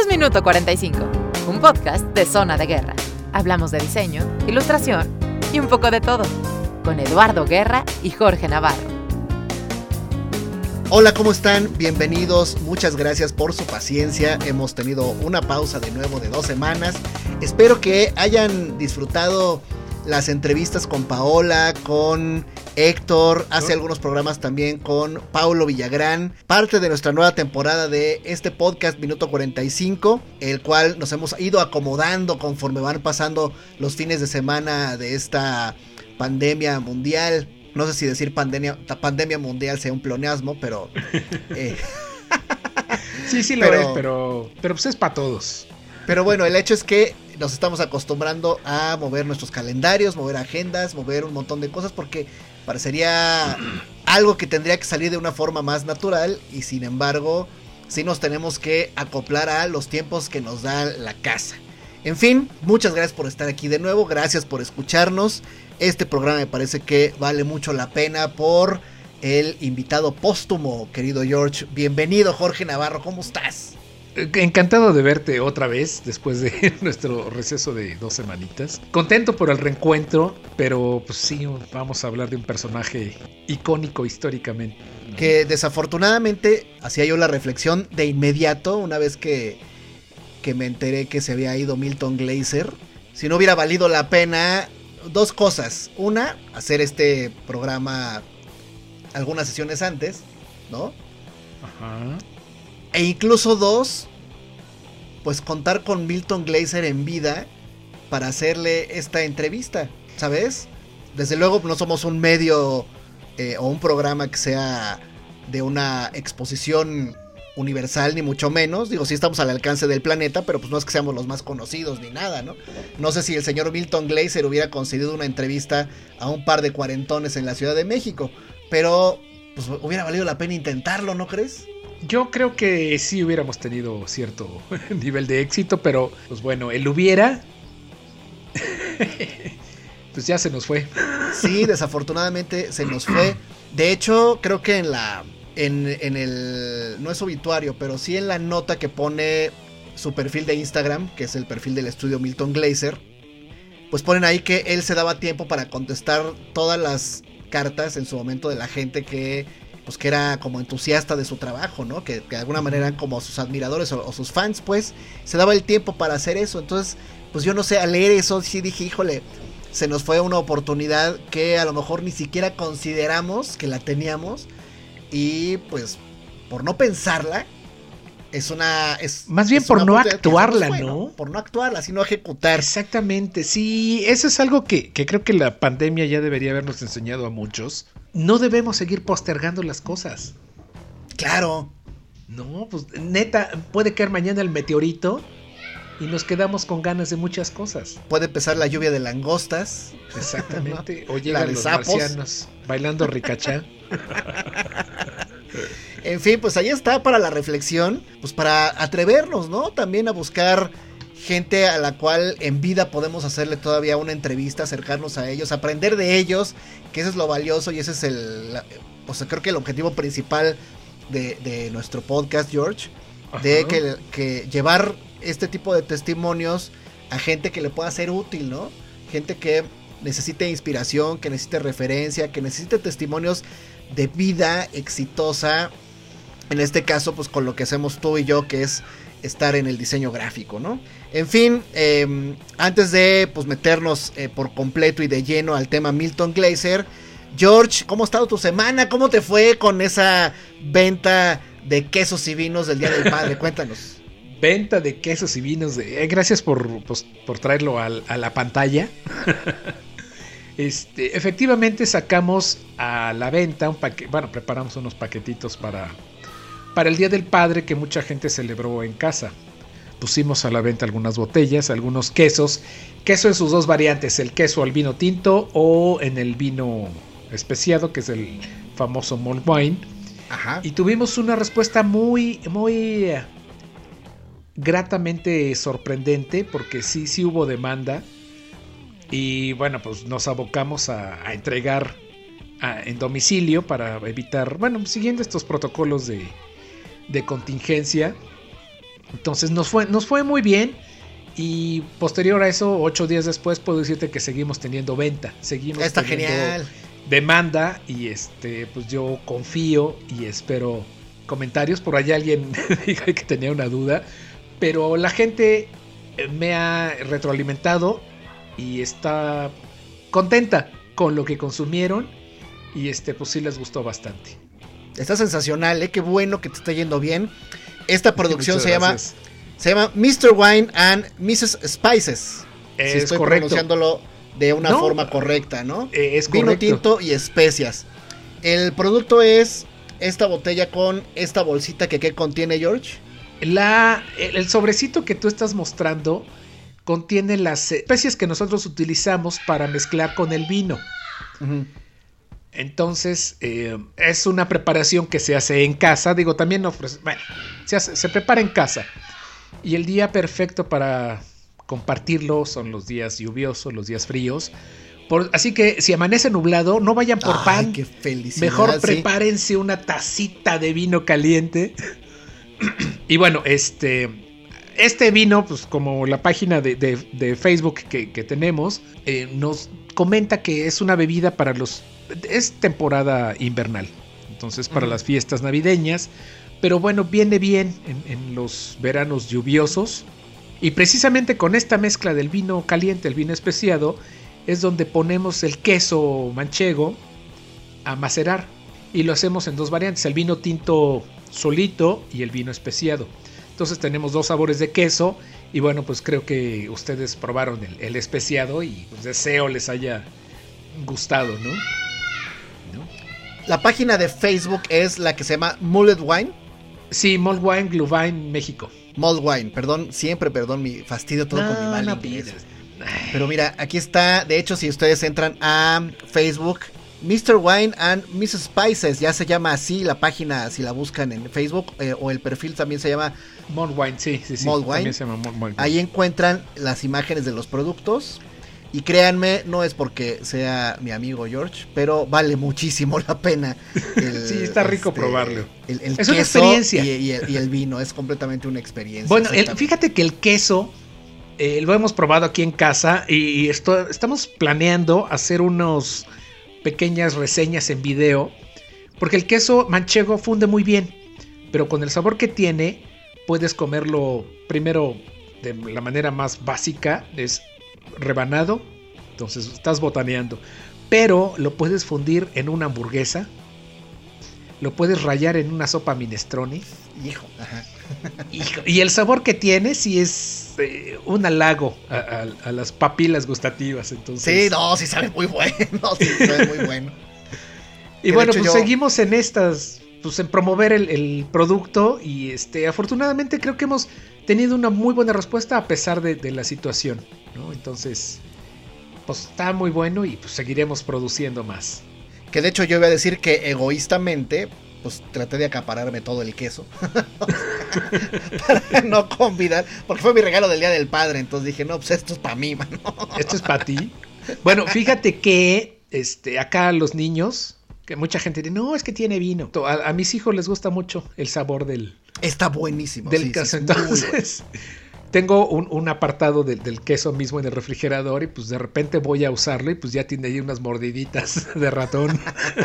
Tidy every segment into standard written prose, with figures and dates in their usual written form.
es Minuto 45, un podcast de Zona de Guerra. Hablamos de diseño, ilustración y un poco de todo, con Eduardo Guerra y Jorge Navarro. Hola, ¿cómo están? Bienvenidos, muchas gracias por su paciencia. Hemos tenido una pausa de nuevo de 2 semanas. Espero que hayan disfrutado las entrevistas con Paola, con Héctor, hace algunos programas también con Paulo Villagrán, parte de nuestra nueva temporada de este podcast Minuto 45, el cual nos hemos ido acomodando conforme van pasando los fines de semana de esta pandemia mundial. No sé si decir pandemia mundial sea un pleonasmo, pero... Sí lo es, pero pues es para todos. Pero bueno, el hecho es que nos estamos acostumbrando a mover nuestros calendarios, mover agendas, mover un montón de cosas, porque parecería algo que tendría que salir de una forma más natural, y sin embargo, sí nos tenemos que acoplar a los tiempos que nos da la casa. En fin, muchas gracias por estar aquí de nuevo, gracias por escucharnos. Este programa me parece que vale mucho la pena por el invitado póstumo, querido George. Bienvenido, Jorge Navarro, ¿cómo estás? Encantado de verte otra vez después de nuestro receso de 2 semanitas. Contento por el reencuentro, pero pues sí, vamos a hablar de un personaje icónico históricamente. Que desafortunadamente hacía yo la reflexión de inmediato una vez que me enteré que se había ido Milton Glaser. Si no hubiera valido la pena, 2 cosas. Una, hacer este programa algunas sesiones antes, ¿no? Ajá. E incluso 2, pues contar con Milton Glaser en vida para hacerle esta entrevista, ¿sabes? Desde luego no somos un medio o un programa que sea de una exposición universal, ni mucho menos. Digo, sí estamos al alcance del planeta, pero pues no es que seamos los más conocidos ni nada, ¿no? No sé si el señor Milton Glaser hubiera concedido una entrevista a un par de cuarentones en la Ciudad de México, pero pues hubiera valido la pena intentarlo, ¿no crees? Yo creo que sí hubiéramos tenido cierto nivel de éxito, pero pues bueno, el hubiera, pues ya se nos fue. Sí, desafortunadamente se nos fue. De hecho, creo que en el, no es obituario, pero sí en la nota que pone su perfil de Instagram, que es el perfil del estudio Milton Glaser, pues ponen ahí que él se daba tiempo para contestar todas las cartas en su momento de la gente que era como entusiasta de su trabajo, ¿no? Que de alguna manera eran como sus admiradores o sus fans, pues, se daba el tiempo para hacer eso. Entonces, pues yo no sé, al leer eso sí dije, híjole, se nos fue una oportunidad que a lo mejor ni siquiera consideramos que la teníamos, y pues, por no pensarla, más bien por no actuarla, ¿no? Por no actuarla, sino ejecutar. Exactamente, sí, eso es algo que creo que la pandemia ya debería habernos enseñado a muchos. No debemos seguir postergando las cosas. Claro. No, pues neta, puede caer mañana el meteorito y nos quedamos con ganas de muchas cosas. Puede empezar la lluvia de langostas. Exactamente, ¿no? O llegan los marcianos bailando ricachá. En fin, pues ahí está para la reflexión, pues para atrevernos, ¿no? También a buscar gente a la cual en vida podemos hacerle todavía una entrevista, acercarnos a ellos, aprender de ellos, que eso es lo valioso y ese es creo que el objetivo principal de nuestro podcast, George. Ajá. De que llevar este tipo de testimonios a gente que le pueda ser útil, ¿no? Gente que necesite inspiración, que necesite referencia, que necesite testimonios de vida exitosa. En este caso, pues con lo que hacemos tú y yo, que es estar en el diseño gráfico, ¿no? En fin, antes de pues meternos por completo y de lleno al tema Milton Glaser, George, ¿cómo ha estado tu semana? ¿Cómo te fue con esa venta de quesos y vinos del Día del Padre? Cuéntanos. Venta de quesos y vinos. Gracias por traerlo a la pantalla. Efectivamente sacamos a la venta preparamos unos paquetitos para el Día del Padre que mucha gente celebró en casa. Pusimos a la venta algunas botellas, algunos queso en sus 2 variantes, el queso al vino tinto o en el vino especiado, que es el famoso mulled wine. Ajá. Y tuvimos una respuesta muy, muy gratamente sorprendente, porque sí hubo demanda. Y bueno, pues nos abocamos a entregar en domicilio para evitar, siguiendo estos protocolos de contingencia. Entonces nos fue muy bien. Y posterior a eso, 8 días después, puedo decirte que seguimos teniendo venta. Seguimos Está teniendo genial. Demanda. Y pues yo confío y espero comentarios. Por allá alguien dijo que tenía una duda. Pero la gente me ha retroalimentado y está contenta con lo que consumieron. Y pues sí les gustó bastante. Está sensacional, qué bueno que te está yendo bien. Esta producción se llama Mr. Wine and Mrs. Spices. Es si estoy correcto. pronunciándolo de una forma correcta, ¿no? Es Vino correcto. tinto y especias. El producto es esta botella con esta bolsita que contiene, George. El sobrecito que tú estás mostrando contiene las especies que nosotros utilizamos para mezclar con el vino. Uh-huh. Entonces, es una preparación que se hace en casa. Digo, también se prepara en casa. Y el día perfecto para compartirlo son los días lluviosos, los días fríos. Así que si amanece nublado, no vayan por pan. Qué felicidad, mejor prepárense una tacita de vino caliente. Y bueno, este vino, pues como la página de Facebook que tenemos, nos comenta que es una bebida para es temporada invernal, entonces para las fiestas navideñas, pero bueno, viene bien en los veranos lluviosos. Y precisamente con esta mezcla del vino caliente, el vino especiado, es donde ponemos el queso manchego a macerar. Y lo hacemos en 2 variantes, el vino tinto solito y el vino especiado. Entonces tenemos 2 sabores de queso. Y bueno, pues creo que ustedes probaron el especiado y pues deseo les haya gustado, ¿no? La página de Facebook es la que se llama Mullet Wine. Sí, Mulled Wine, Glühwein, México. Mulled Wine, perdón, mi fastidio todo con mi mal inglés. Pero mira, aquí está, de hecho, si ustedes entran a Facebook, Mr. Wine and Mrs. Spices, ya se llama así la página, si la buscan en Facebook, o el perfil también se llama Mulled Wine, sí. Mulled Wine. También se llama Mulled Wine. Ahí encuentran las imágenes de los productos. Y créanme, no es porque sea mi amigo George, pero vale muchísimo la pena. Sí, está rico probarlo. El es queso una experiencia. Y el vino, es completamente una experiencia. Bueno, fíjate que el queso lo hemos probado aquí en casa y estamos planeando hacer unas pequeñas reseñas en video, porque el queso manchego funde muy bien, pero con el sabor que tiene, puedes comerlo primero de la manera más básica, es rebanado, entonces estás botaneando, pero lo puedes fundir en una hamburguesa, lo puedes rallar en una sopa minestrone. Hijo, ajá. Y el sabor que tiene sí es un halago a las papilas gustativas, entonces. Sí, no, sí sabe muy bueno, sí sabe muy bueno. Y bueno, pues seguimos en estas, pues en promover el producto y afortunadamente creo que hemos tenido una muy buena respuesta a pesar de la situación, ¿no? Entonces, pues está muy bueno y pues seguiremos produciendo más. Que de hecho yo iba a decir que egoístamente, pues traté de acapararme todo el queso para no convidar, porque fue mi regalo del Día del Padre, entonces dije, no, pues esto es para mí, mano. Esto es para ti. Bueno, fíjate que acá los niños, que mucha gente dice, no, es que tiene vino. A mis hijos les gusta mucho el sabor del... Está buenísimo. Del queso, entonces... Tengo un apartado del queso mismo en el refrigerador y pues de repente voy a usarlo y pues ya tiene ahí unas mordiditas de ratón.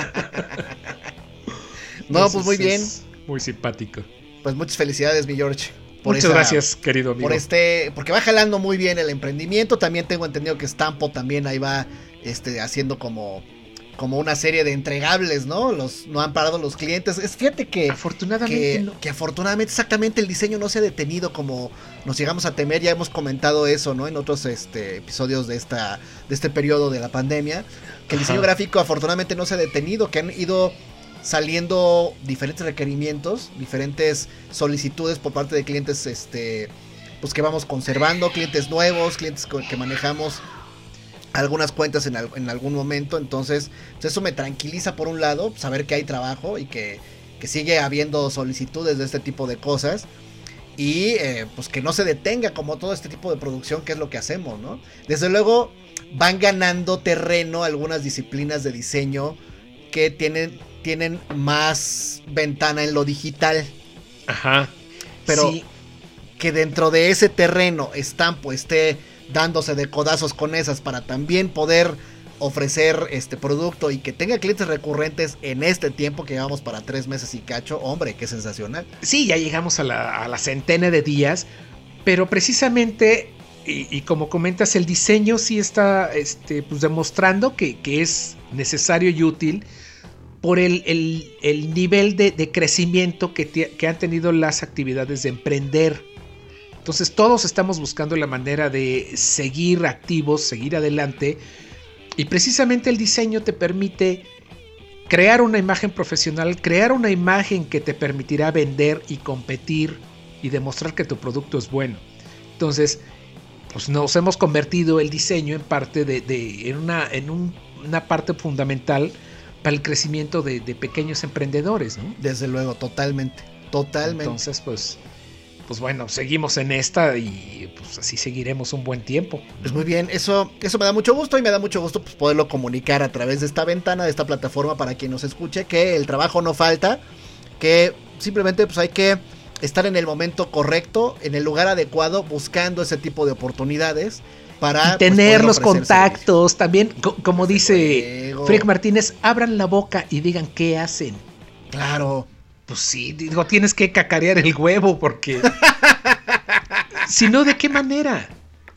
No, entonces, pues muy bien. Muy simpático. Pues muchas felicidades, mi George. Muchas gracias, querido amigo. Porque va jalando muy bien el emprendimiento. También tengo entendido que Stampo también ahí va haciendo como una serie de entregables, ¿no? No han parado los clientes. Fíjate que afortunadamente que afortunadamente exactamente el diseño no se ha detenido como nos llegamos a temer. Ya hemos comentado eso, ¿no? En otros episodios de este periodo de la pandemia, que el diseño gráfico afortunadamente no se ha detenido, que han ido saliendo diferentes requerimientos, diferentes solicitudes por parte de clientes pues que vamos conservando, clientes nuevos, clientes que manejamos algunas cuentas en algún momento. Entonces pues eso me tranquiliza por un lado, saber que hay trabajo y que sigue habiendo solicitudes de este tipo de cosas y pues que no se detenga como todo este tipo de producción, que es lo que hacemos, ¿no? Desde luego van ganando terreno algunas disciplinas de diseño que tienen más ventana en lo digital. Ajá. Pero sí. que dentro de ese terreno Stampo esté dándose de codazos con esas para también poder ofrecer este producto y que tenga clientes recurrentes en este tiempo que llevamos para 3 meses y cacho, hombre, qué sensacional. Sí, ya llegamos a la centena de días, pero precisamente, y como comentas, el diseño sí está pues demostrando que es necesario y útil por el nivel de crecimiento que han tenido las actividades de emprender. Entonces todos estamos buscando la manera de seguir activos, seguir adelante, y precisamente el diseño te permite crear una imagen profesional, crear una imagen que te permitirá vender y competir y demostrar que tu producto es bueno. Entonces, pues nos hemos convertido el diseño en parte en una parte fundamental para el crecimiento de pequeños emprendedores, ¿no? Desde luego, totalmente. Entonces, pues bueno, seguimos en esta y pues así seguiremos un buen tiempo. Pues muy bien, eso me da mucho gusto, y me da mucho gusto pues poderlo comunicar a través de esta ventana, de esta plataforma, para quien nos escuche, que el trabajo no falta, que simplemente pues hay que estar en el momento correcto, en el lugar adecuado, buscando ese tipo de oportunidades para y tener pues, los contactos. servicio. También, como dice Frick Martínez, abran la boca y digan qué hacen. Claro. Pues sí, digo, tienes que cacarear el huevo, porque si no, ¿de qué manera?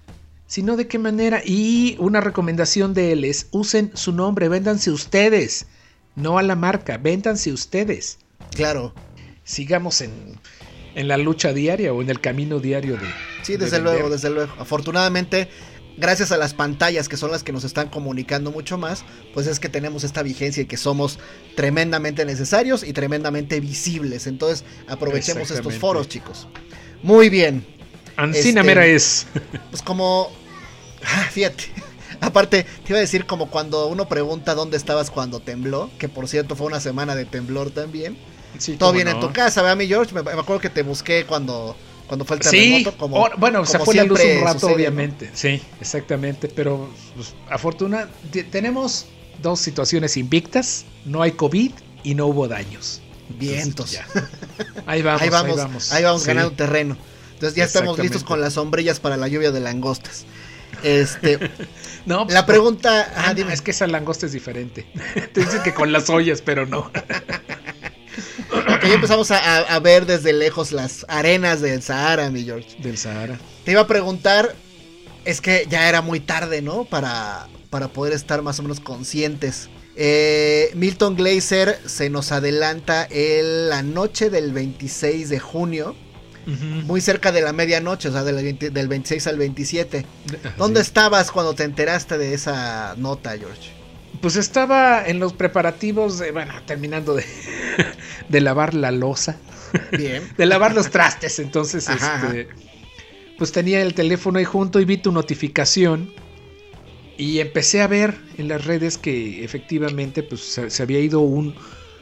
Y una recomendación de él es: usen su nombre, véndanse ustedes, no a la marca, véndanse ustedes. Claro. Sigamos en la lucha diaria o en el camino diario de... Sí, desde luego. Afortunadamente, gracias a las pantallas, que son las que nos están comunicando mucho más, pues es que tenemos esta vigencia y que somos tremendamente necesarios y tremendamente visibles. Entonces aprovechemos estos foros, chicos. Muy bien. Ancina mera es. Pues como... fíjate. Aparte, te iba a decir como cuando uno pregunta dónde estabas cuando tembló, que por cierto fue una semana de temblor también. Sí, todo bien en tu casa, ¿verdad, mi George? Me acuerdo que te busqué cuando fue el terremoto. Sí, se fue la luz un rato, sucede, obviamente. ¿No? Sí, exactamente. Pero pues, afortunadamente tenemos 2 situaciones invictas: no hay COVID y no hubo daños. Vientos. Entonces, ahí vamos ganando terreno. Entonces ya estamos listos con las sombrillas para la lluvia de langostas. No, la pregunta... dime. Es que esa langosta es diferente. Te dicen que con las ollas, pero no. Ok, ya empezamos a ver desde lejos las arenas del Sahara, mi George. Del Sahara. Te iba a preguntar, es que ya era muy tarde, ¿no? Para poder estar más o menos conscientes. Milton Glaser se nos adelanta la noche del 26 de junio. Uh-huh. Muy cerca de la medianoche, o sea, del 26 al 27. ¿Dónde estabas cuando te enteraste de esa nota, George? Pues estaba en los preparativos terminando de lavar la loza. Bien. De lavar los trastes. Entonces, pues tenía el teléfono ahí junto y vi tu notificación. Y empecé a ver en las redes que efectivamente pues se había ido un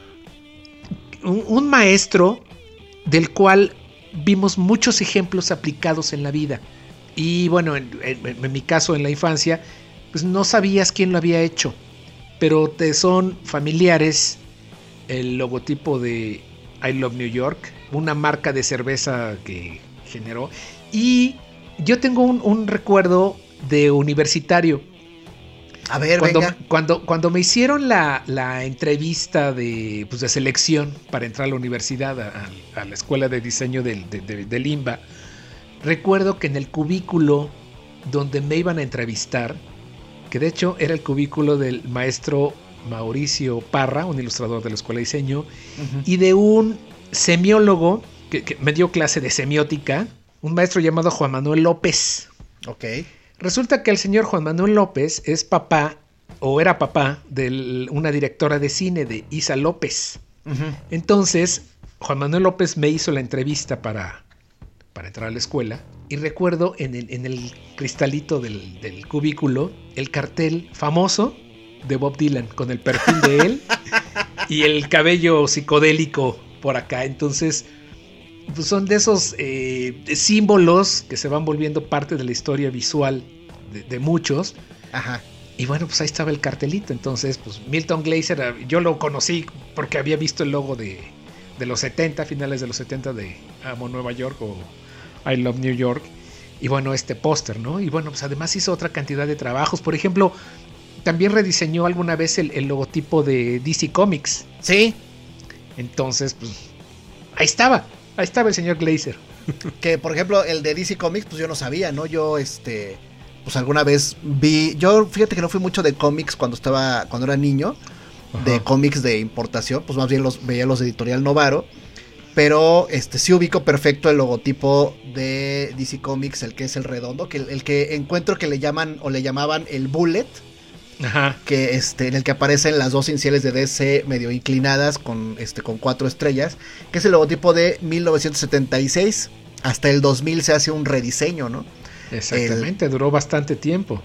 maestro del cual vimos muchos ejemplos aplicados en la vida. Y bueno, en mi caso, en la infancia, pues no sabías quién lo había hecho, pero te son familiares el logotipo de I Love New York, una marca de cerveza que generó. Y yo tengo un recuerdo de universitario. A ver, cuando me hicieron la entrevista de selección para entrar a la universidad, a la escuela de diseño del IMBA, recuerdo que en el cubículo donde me iban a entrevistar, que de hecho era el cubículo del maestro Mauricio Parra, un ilustrador de la escuela de diseño, uh-huh, y de un semiólogo que me dio clase de semiótica, un maestro llamado Juan Manuel López. Ok. Resulta que el señor Juan Manuel López es papá, o era papá, de una directora de cine, de Isa López. Uh-huh. Entonces, Juan Manuel López me hizo la entrevista para entrar a la escuela. Y recuerdo en el cristalito del cubículo el cartel famoso de Bob Dylan, con el perfil de él y el cabello psicodélico por acá. Entonces, pues son de esos símbolos que se van volviendo parte de la historia visual de muchos. Ajá. Y bueno, pues ahí estaba el cartelito. Entonces, pues Milton Glaser, yo lo conocí porque había visto el logo de los 70, finales de los 70 de Amo Nueva York I Love New York. Y bueno, este póster, ¿no? Y bueno, pues además hizo otra cantidad de trabajos. Por ejemplo, también rediseñó alguna vez el logotipo de DC Comics. Sí. Entonces, pues, ahí estaba el señor Glazer. Que, por ejemplo, el de DC Comics, pues yo no sabía, ¿no? Yo, pues alguna vez vi... Yo, fíjate que no fui mucho de cómics cuando era niño. Ajá. De cómics de importación, pues más bien veía los de Editorial Novaro. Pero sí ubico perfecto el logotipo de DC Comics, el que es el redondo, que el que encuentro que le llamaban el Bullet. Ajá. Que en el que aparecen las dos iniciales de DC medio inclinadas con 4 estrellas, que es el logotipo de 1976. Hasta el 2000 se hace un rediseño, ¿no? Exactamente, duró bastante tiempo.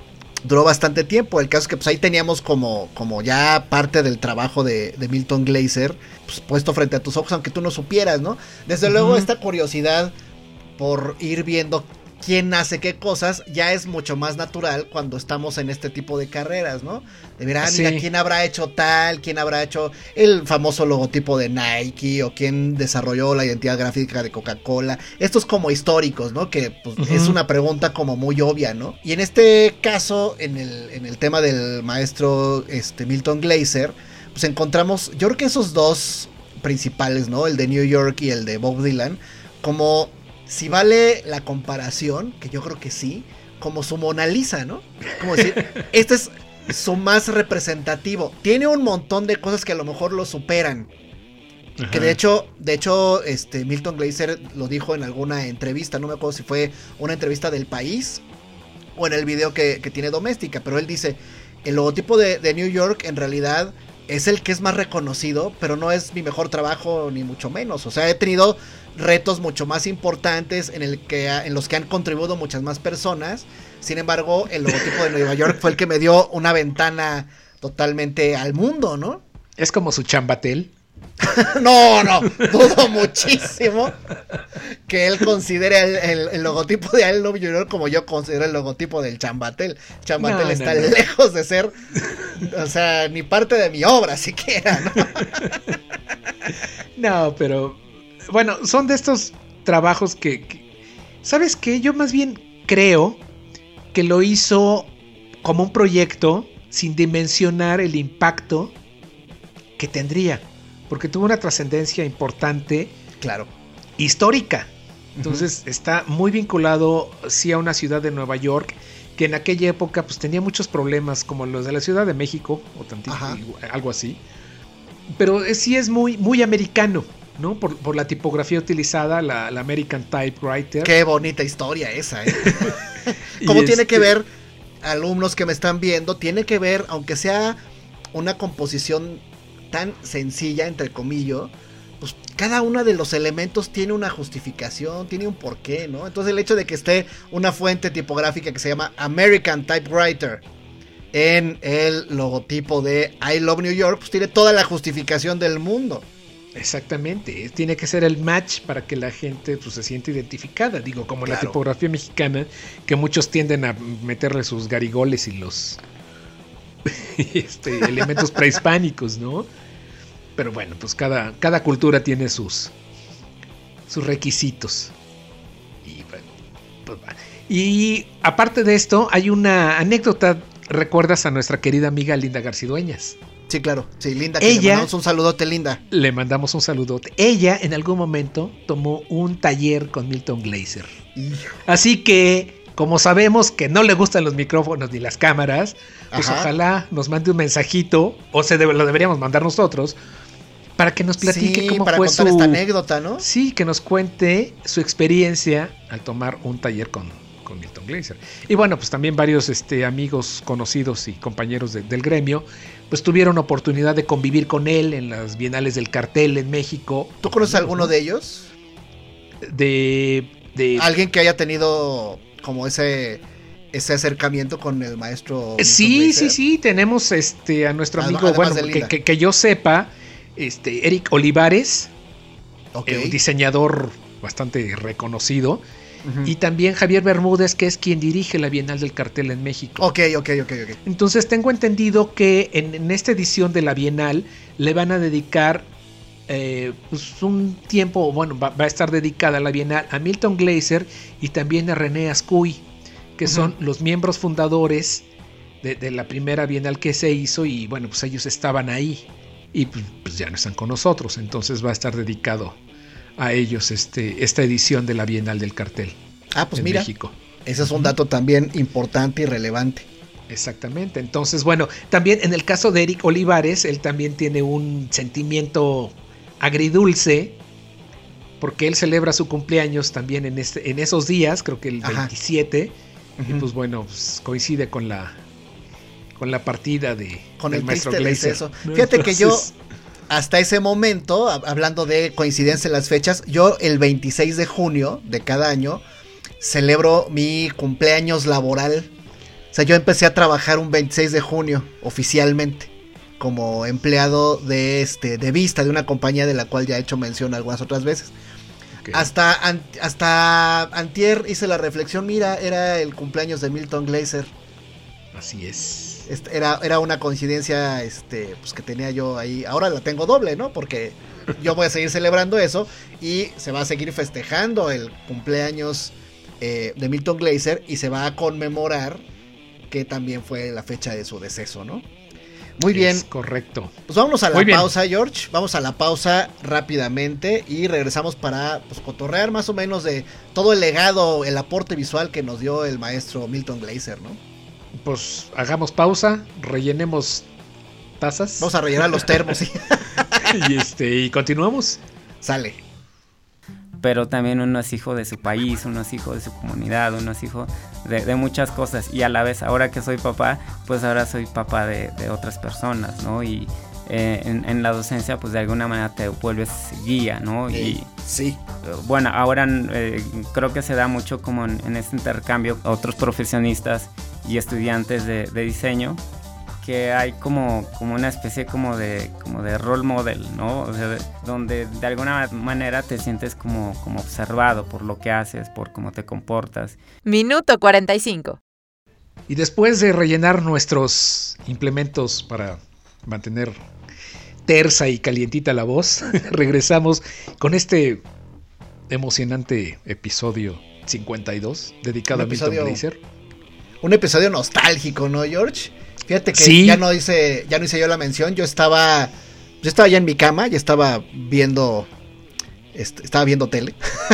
El caso es que pues ahí teníamos como ya parte del trabajo de Milton Glaser, pues, puesto frente a tus ojos, aunque tú no supieras, ¿no? Desde luego esta curiosidad por ir viendo quién hace qué cosas ya es mucho más natural cuando estamos en este tipo de carreras, ¿no? De ver, mira, quién habrá hecho tal, quién habrá hecho el famoso logotipo de Nike, o quién desarrolló la identidad gráfica de Coca-Cola. Estos como históricos, ¿no? Que pues, es una pregunta como muy obvia, ¿no? Y en este caso, en el tema del maestro Milton Glaser, pues encontramos, yo creo que esos dos principales, ¿no? El de New York y el de Bob Dylan, como... Si vale la comparación, que yo creo que sí, como su Mona Lisa, ¿no? Como decir, este es su más representativo. Tiene un montón de cosas que a lo mejor lo superan. Ajá. Que de hecho, Milton Glaser lo dijo en alguna entrevista, no me acuerdo si fue una entrevista del País o en el video que tiene Doméstica, pero él dice, el logotipo de New York en realidad es el que es más reconocido, pero no es mi mejor trabajo ni mucho menos. O sea, he tenido retos mucho más importantes en los que han contribuido muchas más personas. Sin embargo, el logotipo de Nueva York fue el que me dio una ventana totalmente al mundo, ¿no? Es como su Chambatel. No, dudo muchísimo que él considere el logotipo de I Love New York como yo considero el logotipo del Chambatel. Chambatel está lejos de ser, o sea, ni parte de mi obra siquiera, ¿no? No, pero bueno, son de estos trabajos que ¿sabes qué? Yo más bien creo que lo hizo como un proyecto sin dimensionar el impacto que tendría. Porque tuvo una trascendencia importante, claro, histórica. Entonces está muy vinculado sí a una ciudad de Nueva York que en aquella época pues tenía muchos problemas como los de la Ciudad de México o tantito, algo así. Pero sí es muy, muy americano, ¿no? Por la tipografía utilizada, la American Typewriter. Qué bonita historia esa, ¿eh? ¿Cómo tiene que ver, alumnos que me están viendo, tiene que ver, aunque sea una composición tan sencilla, entre comillas, pues cada uno de los elementos tiene una justificación, tiene un porqué, ¿no? Entonces el hecho de que esté una fuente tipográfica que se llama American Typewriter en el logotipo de I Love New York, pues tiene toda la justificación del mundo. Exactamente, tiene que ser el match para que la gente pues, se sienta identificada, digo, como claro. La tipografía mexicana, que muchos tienden a meterle sus garigoles y los elementos prehispánicos, ¿no? Pero bueno, pues cada cultura tiene sus requisitos. Y bueno, pues va. Y aparte de esto, hay una anécdota. ¿Recuerdas a nuestra querida amiga Linda Garcidueñas? Sí, claro. Sí, Linda, que le mandamos un saludote, Linda. Le mandamos un saludote. Ella en algún momento tomó un taller con Milton Glaser. Así que, como sabemos que no le gustan los micrófonos ni las cámaras, pues ojalá nos mande un mensajito, o lo deberíamos mandar nosotros, para que nos platique cómo para fue contar esta anécdota, ¿no? Sí, que nos cuente su experiencia al tomar un taller con Milton Glaser. Y bueno, pues también varios amigos conocidos y compañeros del gremio, pues tuvieron oportunidad de convivir con él en las Bienales del Cartel en México. ¿Tú conoces a alguno de ellos? De alguien que haya tenido como ese acercamiento con el maestro. Sí, tenemos a nuestro amigo, bueno, que yo sepa, Eric Olivares, un diseñador bastante reconocido. Y también Javier Bermúdez, que es quien dirige la Bienal del Cartel en México. Ok. Entonces tengo entendido que en esta edición de la Bienal le van a dedicar pues un tiempo, bueno, va a estar dedicada a la Bienal a Milton Glaser y también a René Ascuy, que son los miembros fundadores de la primera Bienal que se hizo, y bueno, pues ellos estaban ahí y pues ya no están con nosotros, entonces va a estar dedicado a ellos esta edición de la Bienal del Cartel. Pues en mira, México. Ese es un dato también importante y relevante. Exactamente, entonces bueno, también en el caso de Eric Olivares, él también tiene un sentimiento agridulce, porque él celebra su cumpleaños también en esos días, creo que el 27, y pues bueno, pues coincide con la partida con del el maestro triste Glaser. deceso. Fíjate que yo, hasta ese momento, hablando de coincidencia en las fechas, yo el 26 de junio de cada año celebro mi cumpleaños laboral. O sea, yo empecé a trabajar un 26 de junio oficialmente como empleado de Vista, de una compañía de la cual ya he hecho mención algunas otras veces. Okay. Hasta antier hice la reflexión, mira, era el cumpleaños de Milton Glaser. Así es. Era una coincidencia pues que tenía yo ahí. Ahora la tengo doble, ¿no? Porque yo voy a seguir celebrando eso y se va a seguir festejando el cumpleaños de Milton Glaser, y se va a conmemorar que también fue la fecha de su deceso, ¿no? Muy bien. Es correcto. Pues vámonos a la pausa, George. Vamos a la pausa rápidamente y regresamos para cotorrear más o menos de todo el legado, el aporte visual que nos dio el maestro Milton Glaser, ¿no? Pues hagamos pausa, rellenemos tazas. Vamos a rellenar los termos, ¿sí? y continuamos. Sale. Pero también uno es hijo de su país, uno es hijo de su comunidad, uno es hijo de muchas cosas, y a la vez, ahora que soy papá, pues ahora soy papá de otras personas, ¿no? Y en la docencia, pues de alguna manera te vuelves guía, ¿no? Y sí. Bueno, ahora creo que se da mucho como en este intercambio a otros profesionistas y estudiantes de diseño, que hay como una especie como de role model, ¿no? O sea, donde de alguna manera te sientes como observado por lo que haces, por cómo te comportas. Minuto 45. Y después de rellenar nuestros implementos para mantener tersa y calientita la voz, regresamos con este emocionante episodio 52 dedicado a Milton Glaser. Un episodio nostálgico, ¿no, George? Fíjate que ya no hice yo la mención. Yo estaba ya en mi cama, ya estaba viendo tele.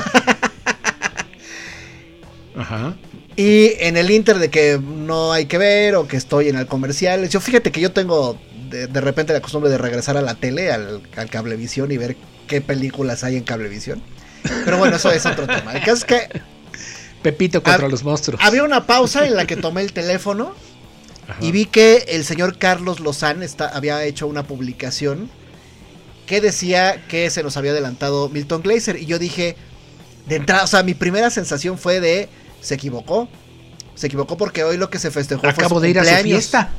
Ajá. Y en el inter de que no hay que ver o que estoy en el comercial, fíjate que yo tengo de repente la costumbre de regresar a la tele, al Cablevisión, y ver qué películas hay en Cablevisión. Pero bueno, eso es otro tema. El caso es que Pepito contra los monstruos. Había una pausa en la que tomé el teléfono. Ajá. Y vi que el señor Carlos Lozán había hecho una publicación que decía que se nos había adelantado Milton Glaser. Y yo dije, de entrada, o sea, mi primera sensación fue se equivocó. Se equivocó porque hoy lo que se festejó fue su cumpleaños. Acabo de ir a su fiesta.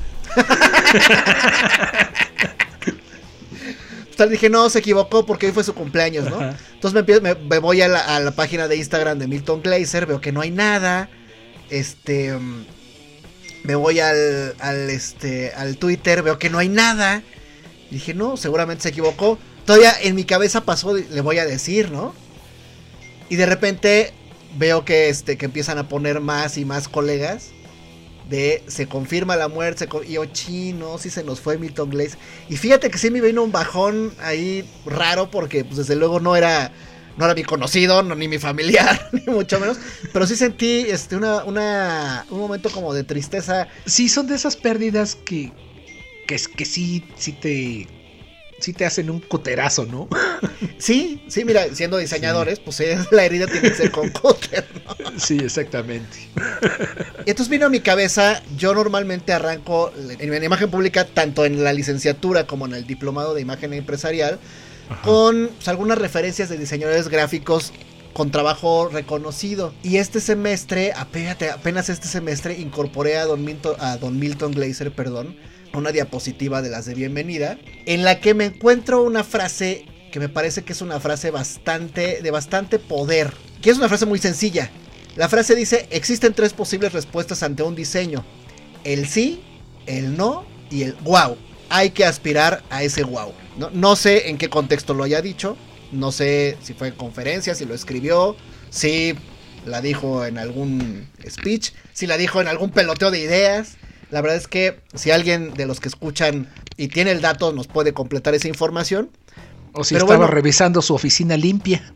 Entonces dije, no, se equivocó porque hoy fue su cumpleaños, ¿no? Ajá. Entonces me voy a la página de Instagram de Milton Glaser, veo que no hay nada. Me voy al Twitter, veo que no hay nada. Y dije, no, seguramente se equivocó. Todavía en mi cabeza pasó, le voy a decir, ¿no? Y de repente veo que empiezan a poner más y más colegas se confirma la muerte, y yo, chino, sí se nos fue Milton Glaser. Y fíjate que sí me vino un bajón ahí raro, porque pues desde luego no era mi conocido, ni mi familiar, ni mucho menos, pero sí sentí un momento como de tristeza. Sí, son de esas pérdidas que sí te hacen un cuterazo, ¿no? Sí, mira, siendo diseñadores, sí. Pues la herida tiene que ser con cúter, ¿no? Sí, exactamente. Y entonces vino a mi cabeza, yo normalmente arranco en imagen pública, tanto en la licenciatura como en el diplomado de imagen empresarial, ajá, con algunas referencias de diseñadores gráficos con trabajo reconocido. Y este semestre, apenas este semestre, incorporé a don Milton Glaser, una diapositiva de las de bienvenida, en la que me encuentro una frase que me parece que es una frase de bastante poder, que es una frase muy sencilla. La frase dice: existen 3 posibles respuestas ante un diseño: el sí, el no y el wow. hay que aspirar a ese wow. No sé en qué contexto lo haya dicho, no sé si fue en conferencia, si lo escribió, si la dijo en algún speech, si la dijo en algún peloteo de ideas. La verdad es que si alguien de los que escuchan y tiene el dato nos puede completar esa información. O si estaba revisando su oficina limpia.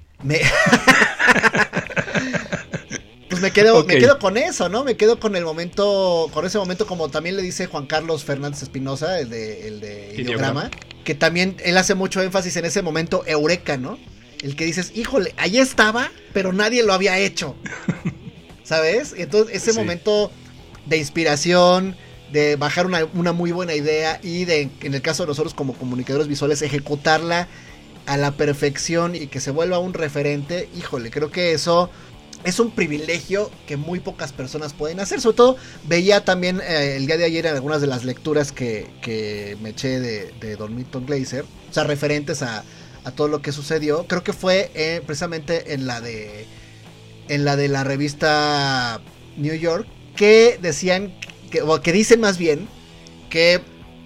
Pues me quedo con eso, ¿no? Me quedo con ese momento, como también le dice Juan Carlos Fernández Espinosa, el de Ideograma, que también él hace mucho énfasis en ese momento eureka, ¿no? El que dices, híjole, ahí estaba, pero nadie lo había hecho, ¿sabes? Y entonces ese momento de inspiración, de bajar una muy buena idea y de, en el caso de nosotros como comunicadores visuales, ejecutarla a la perfección y que se vuelva un referente, híjole, creo que eso es un privilegio que muy pocas personas pueden hacer. Sobre todo veía también el día de ayer en algunas de las lecturas que me eché de Don Milton Glaser, o sea, referentes a todo lo que sucedió. Creo que fue precisamente en la de la revista New York, que decían que dicen más bien que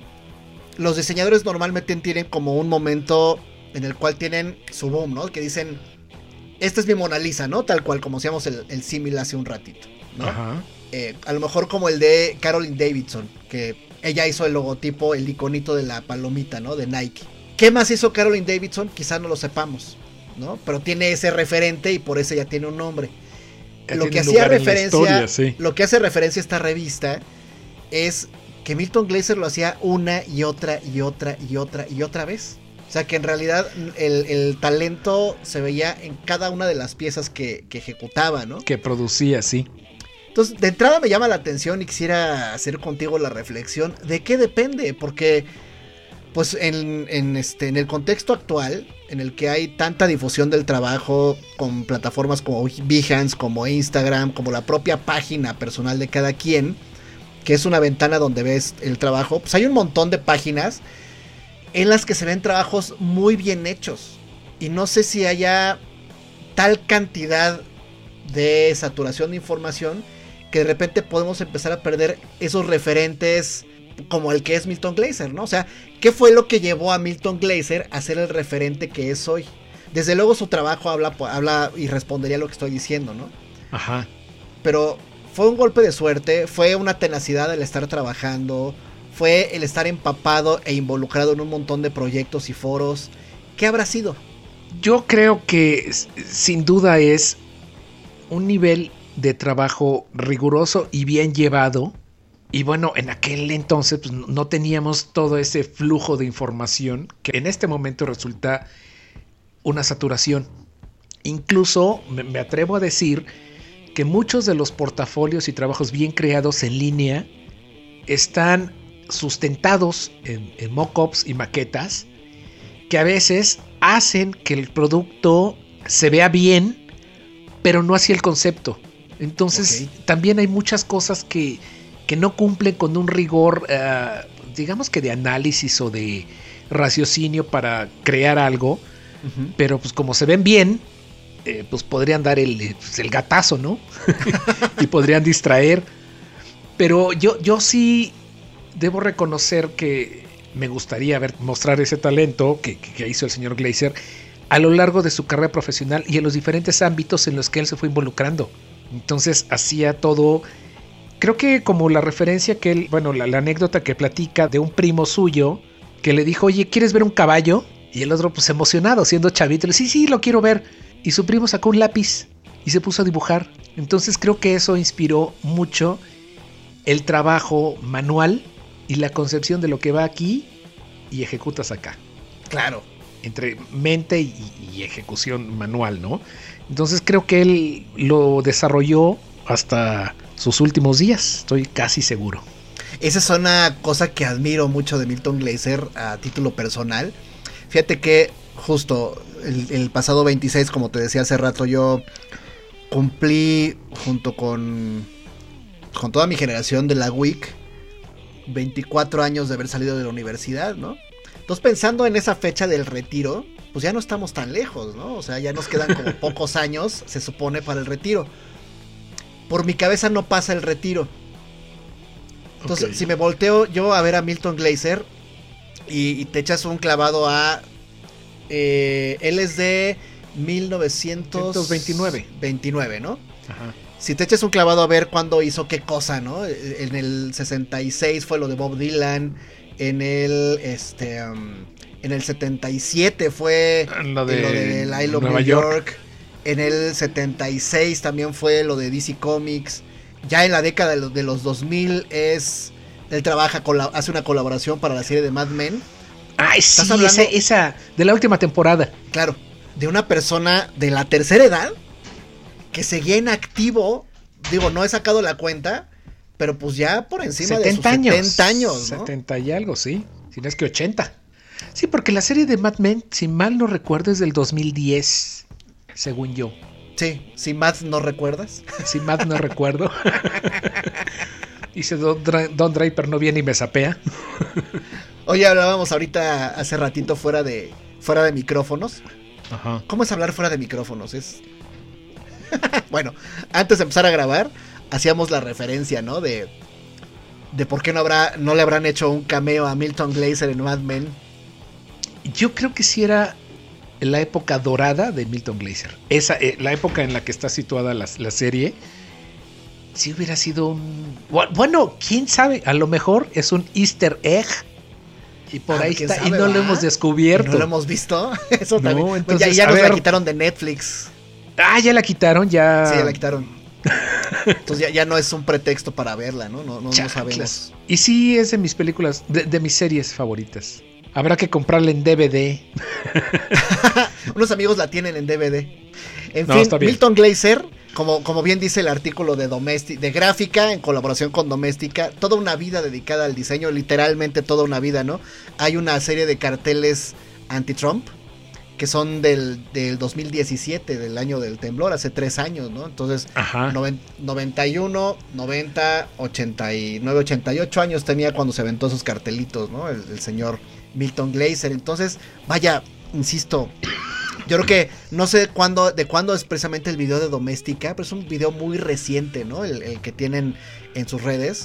los diseñadores normalmente tienen como un momento en el cual tienen su boom, ¿no? Que dicen, esta es mi Mona Lisa, ¿no? Tal cual como hacíamos el símil hace un ratito, ¿no? Ajá. A lo mejor como el de Caroline Davidson, que ella hizo el logotipo, el iconito de la palomita, ¿no? De Nike. ¿Qué más hizo Caroline Davidson? Quizás no lo sepamos, ¿no? Pero tiene ese referente y por eso ya tiene un nombre. Lo que hacía referencia, lo que hace referencia a esta revista es que Milton Glaser lo hacía una y otra y otra y otra y otra vez. O sea que en realidad el talento se veía en cada una de las piezas que ejecutaba, ¿no? Que producía, sí. Entonces, de entrada me llama la atención y quisiera hacer contigo la reflexión de qué depende, porque pues en el contexto actual, en el que hay tanta difusión del trabajo con plataformas como Behance, como Instagram, como la propia página personal de cada quien, que es una ventana donde ves el trabajo, pues hay un montón de páginas en las que se ven trabajos muy bien hechos. Y no sé si haya tal cantidad de saturación de información que de repente podemos empezar a perder esos referentes como el que es Milton Glaser, ¿no? O sea, ¿qué fue lo que llevó a Milton Glaser a ser el referente que es hoy? Desde luego su trabajo habla y respondería a lo que estoy diciendo, ¿no? Ajá. Pero fue un golpe de suerte, fue una tenacidad el estar trabajando, fue el estar empapado e involucrado en un montón de proyectos y foros. ¿Qué habrá sido? Yo creo que sin duda es un nivel de trabajo riguroso y bien llevado. Y bueno, en aquel entonces pues, no teníamos todo ese flujo de información que en este momento resulta una saturación. Incluso me atrevo a decir que muchos de los portafolios y trabajos bien creados en línea están sustentados en mock-ups y maquetas que a veces hacen que el producto se vea bien, pero no hacia el concepto. Entonces también hay muchas cosas que no cumplen con un rigor, digamos que de análisis o de raciocinio para crear algo, pero pues como se ven bien, pues podrían dar el gatazo, ¿no? Y podrían distraer. Pero yo sí debo reconocer que me gustaría mostrar ese talento que hizo el señor Glaser a lo largo de su carrera profesional y en los diferentes ámbitos en los que él se fue involucrando. Entonces hacía todo. Creo que como la referencia que él, bueno, la anécdota que platica de un primo suyo que le dijo, oye, ¿quieres ver un caballo? Y el otro, pues emocionado, siendo chavito, le dice, sí, lo quiero ver. Y su primo sacó un lápiz y se puso a dibujar. Entonces creo que eso inspiró mucho el trabajo manual y la concepción de lo que va aquí y ejecutas acá. Claro. Entre mente y ejecución manual, ¿no? Entonces creo que él lo desarrolló hasta sus últimos días, estoy casi seguro. Esa es una cosa que admiro mucho de Milton Glaser a título personal. Fíjate que justo el pasado 26, como te decía hace rato, yo cumplí junto con toda mi generación de la WIC 24 años de haber salido de la universidad, ¿no? Entonces pensando en esa fecha del retiro, pues ya no estamos tan lejos, ¿no? O sea, ya nos quedan como pocos años, se supone, para el retiro. Por mi cabeza no pasa el retiro. Entonces, si me volteo yo a ver a Milton Glaser, y te echas un clavado a... él es de 1929, ¿no? Ajá. Si te echas un clavado a ver cuándo hizo qué cosa, ¿no? En el 66 fue lo de Bob Dylan. En el 77 fue lo de I Love New York. En el 76 también fue lo de DC Comics. Ya en la década de los 2000 él trabaja, hace una colaboración para la serie de Mad Men. Ay, sí, esa de la última temporada. Claro, de una persona de la tercera edad que seguía en activo. Digo, no he sacado la cuenta, pero pues ya por encima de sus 70 años, ¿no? 70 y algo, sí. Si no es que 80. Sí, porque la serie de Mad Men, si mal no recuerdo, es del 2010, según yo. Sí, si Mad no recuerdas. Si Mad no recuerdo. Dice Don Draper no viene y me sapea. Oye, hablábamos ahorita hace ratito fuera de micrófonos. Ajá. ¿Cómo es hablar fuera de micrófonos? Bueno, antes de empezar a grabar, hacíamos la referencia, ¿no? De por qué no le habrán hecho un cameo a Milton Glaser en Mad Men. Yo creo que sí era la época dorada de Milton Glaser. La época en la que está situada la serie. Si hubiera sido un... Bueno, quién sabe, a lo mejor es un Easter egg y por ahí está, y no lo hemos descubierto. ¿No lo hemos visto? Eso no, también. Entonces, pues ya nos la quitaron de Netflix. Ah, ya la quitaron, ya. Sí, ya la quitaron. Entonces ya no es un pretexto para verla, ¿no? No sabemos. Y sí es de mis películas, de mis series favoritas. Habrá que comprarla en DVD. Unos amigos la tienen en DVD. En fin, Milton Glaser, como bien dice el artículo de Gráfica, en colaboración con Doméstica, toda una vida dedicada al diseño, literalmente toda una vida, ¿no? Hay una serie de carteles anti-Trump que son del 2017, del año del temblor, hace 3 años, ¿no? Entonces, 91, 90, 89, 88 años tenía cuando se aventó esos cartelitos, ¿no? El señor Milton Glaser. Entonces, vaya, insisto, yo creo que no sé de cuándo es precisamente el video de Doméstica, pero es un video muy reciente, ¿no? El que tienen en sus redes.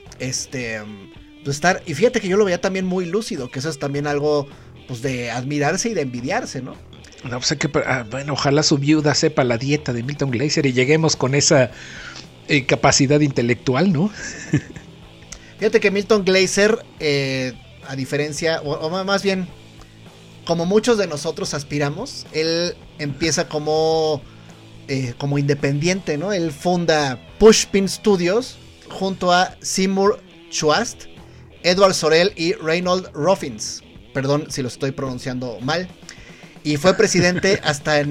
Y fíjate que yo lo veía también muy lúcido, que eso es también algo pues de admirarse y de envidiarse, ¿no? No, pues bueno, ojalá su viuda sepa la dieta de Milton Glaser y lleguemos con esa capacidad intelectual, ¿no? Fíjate que Milton Glaser, a diferencia, o más bien, como muchos de nosotros aspiramos, él empieza como independiente, ¿no? Él funda Pushpin Studios junto a Seymour Chwast, Edward Sorel y Reynold Ruffins. Perdón si lo estoy pronunciando mal. Y fue presidente hasta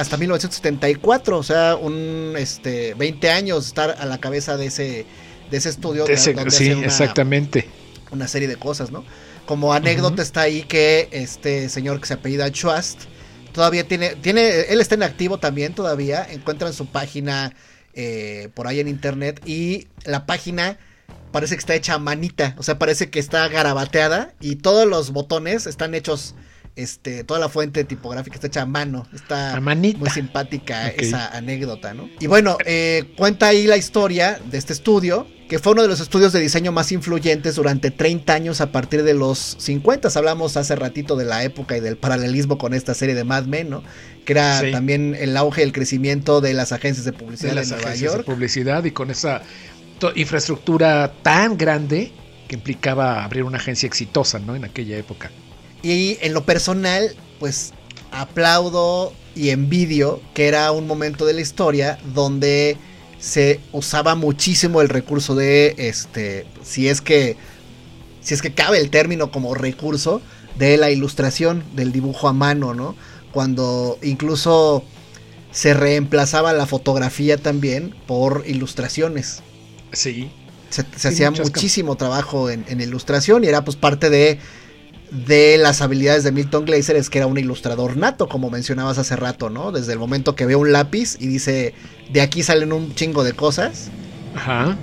1974, o sea, 20 años estar a la cabeza de ese estudio. Sí, exactamente. Una serie de cosas, ¿no? Como anécdota está ahí que este señor que se apellida Chwast todavía él está en activo también todavía, encuentran su página por ahí en internet y la página parece que está hecha a manita, o sea, parece que está garabateada y todos los botones están hechos, toda la fuente tipográfica está hecha a mano, está muy simpática esa anécdota, ¿no? Y bueno, cuenta ahí la historia de este estudio, que fue uno de los estudios de diseño más influyentes durante 30 años a partir de los 50. Hablamos hace ratito de la época y del paralelismo con esta serie de Mad Men, ¿no? Que era también el auge y el crecimiento de las agencias de publicidad en Nueva York. De publicidad y con esa infraestructura tan grande que implicaba abrir una agencia exitosa, ¿no? En aquella época. Y en lo personal, pues aplaudo y envidio que era un momento de la historia donde se usaba muchísimo el recurso de si es que cabe el término como recurso de la ilustración, del dibujo a mano, ¿no? Cuando incluso se reemplazaba la fotografía también por ilustraciones. Sí. Se hacía muchísimo trabajo en ilustración y era pues parte de las habilidades de Milton Glaser, es que era un ilustrador nato, como mencionabas hace rato, ¿no? Desde el momento que ve un lápiz y dice, de aquí salen un chingo de cosas. Ajá.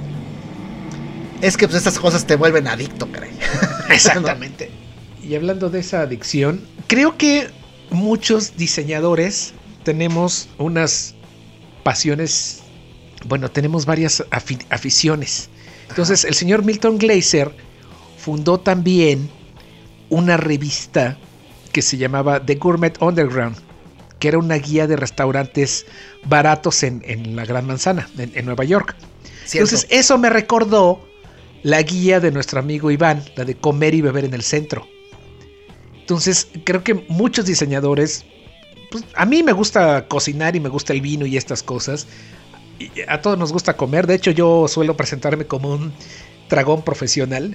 Es que pues estas cosas te vuelven adicto, caray. Exactamente. ¿No? Y hablando de esa adicción, creo que muchos diseñadores tenemos unas pasiones, bueno, tenemos varias aficiones. Entonces, el señor Milton Glaser fundó también una revista que se llamaba The Gourmet Underground, que era una guía de restaurantes baratos en la Gran Manzana, en Nueva York. Cierto. Entonces eso me recordó la guía de nuestro amigo Iván, la de comer y beber en el centro. Entonces creo que muchos diseñadores, pues, a mí me gusta cocinar y me gusta el vino y estas cosas. Y a todos nos gusta comer. De hecho, yo suelo presentarme como un tragón profesional.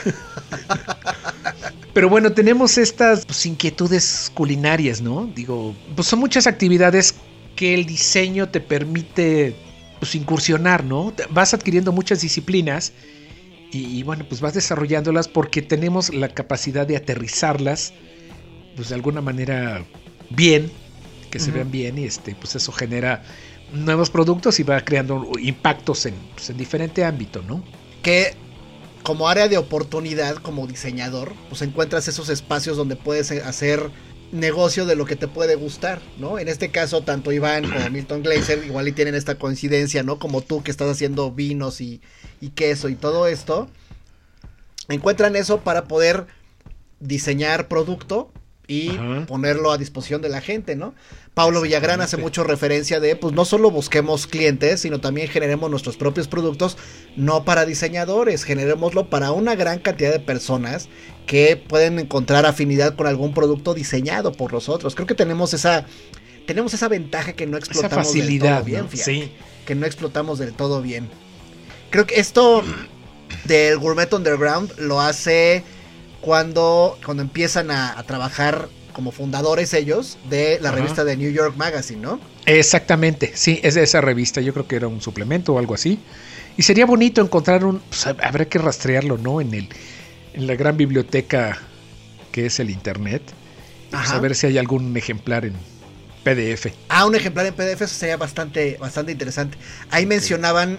Pero bueno, tenemos estas pues, inquietudes culinarias, ¿no? Digo, pues son muchas actividades que el diseño te permite pues, incursionar, ¿no? Vas adquiriendo muchas disciplinas y bueno, pues vas desarrollándolas porque tenemos la capacidad de aterrizarlas, pues de alguna manera bien, que se vean bien y pues eso genera nuevos productos y va creando impactos en diferente ámbito, ¿no? Que como área de oportunidad, como diseñador, pues encuentras esos espacios donde puedes hacer negocio de lo que te puede gustar, ¿no? En este caso, tanto Iván como Milton Glaser igual y tienen esta coincidencia, ¿no? Como tú que estás haciendo vinos y queso y todo esto, encuentran eso para poder diseñar producto y ponerlo a disposición de la gente, ¿no? Paulo Villagrán hace mucho referencia de, pues no solo busquemos clientes, sino también generemos nuestros propios productos, no para diseñadores, generémoslo para una gran cantidad de personas que pueden encontrar afinidad con algún producto diseñado por nosotros. Creo que tenemos esa ventaja que no explotamos del todo bien, ¿no? Fíjate, sí. Que no explotamos del todo bien. Creo que esto del Gourmet Underground lo hace cuando empiezan a trabajar como fundadores ellos de la revista de New York Magazine, ¿no? Exactamente, sí, es de esa revista, yo creo que era un suplemento o algo así. Y sería bonito encontrar pues, habrá que rastrearlo, ¿no? En la gran biblioteca que es el internet. Pues, a ver si hay algún ejemplar en PDF. Un ejemplar en PDF, eso sería bastante interesante. Ahí mencionan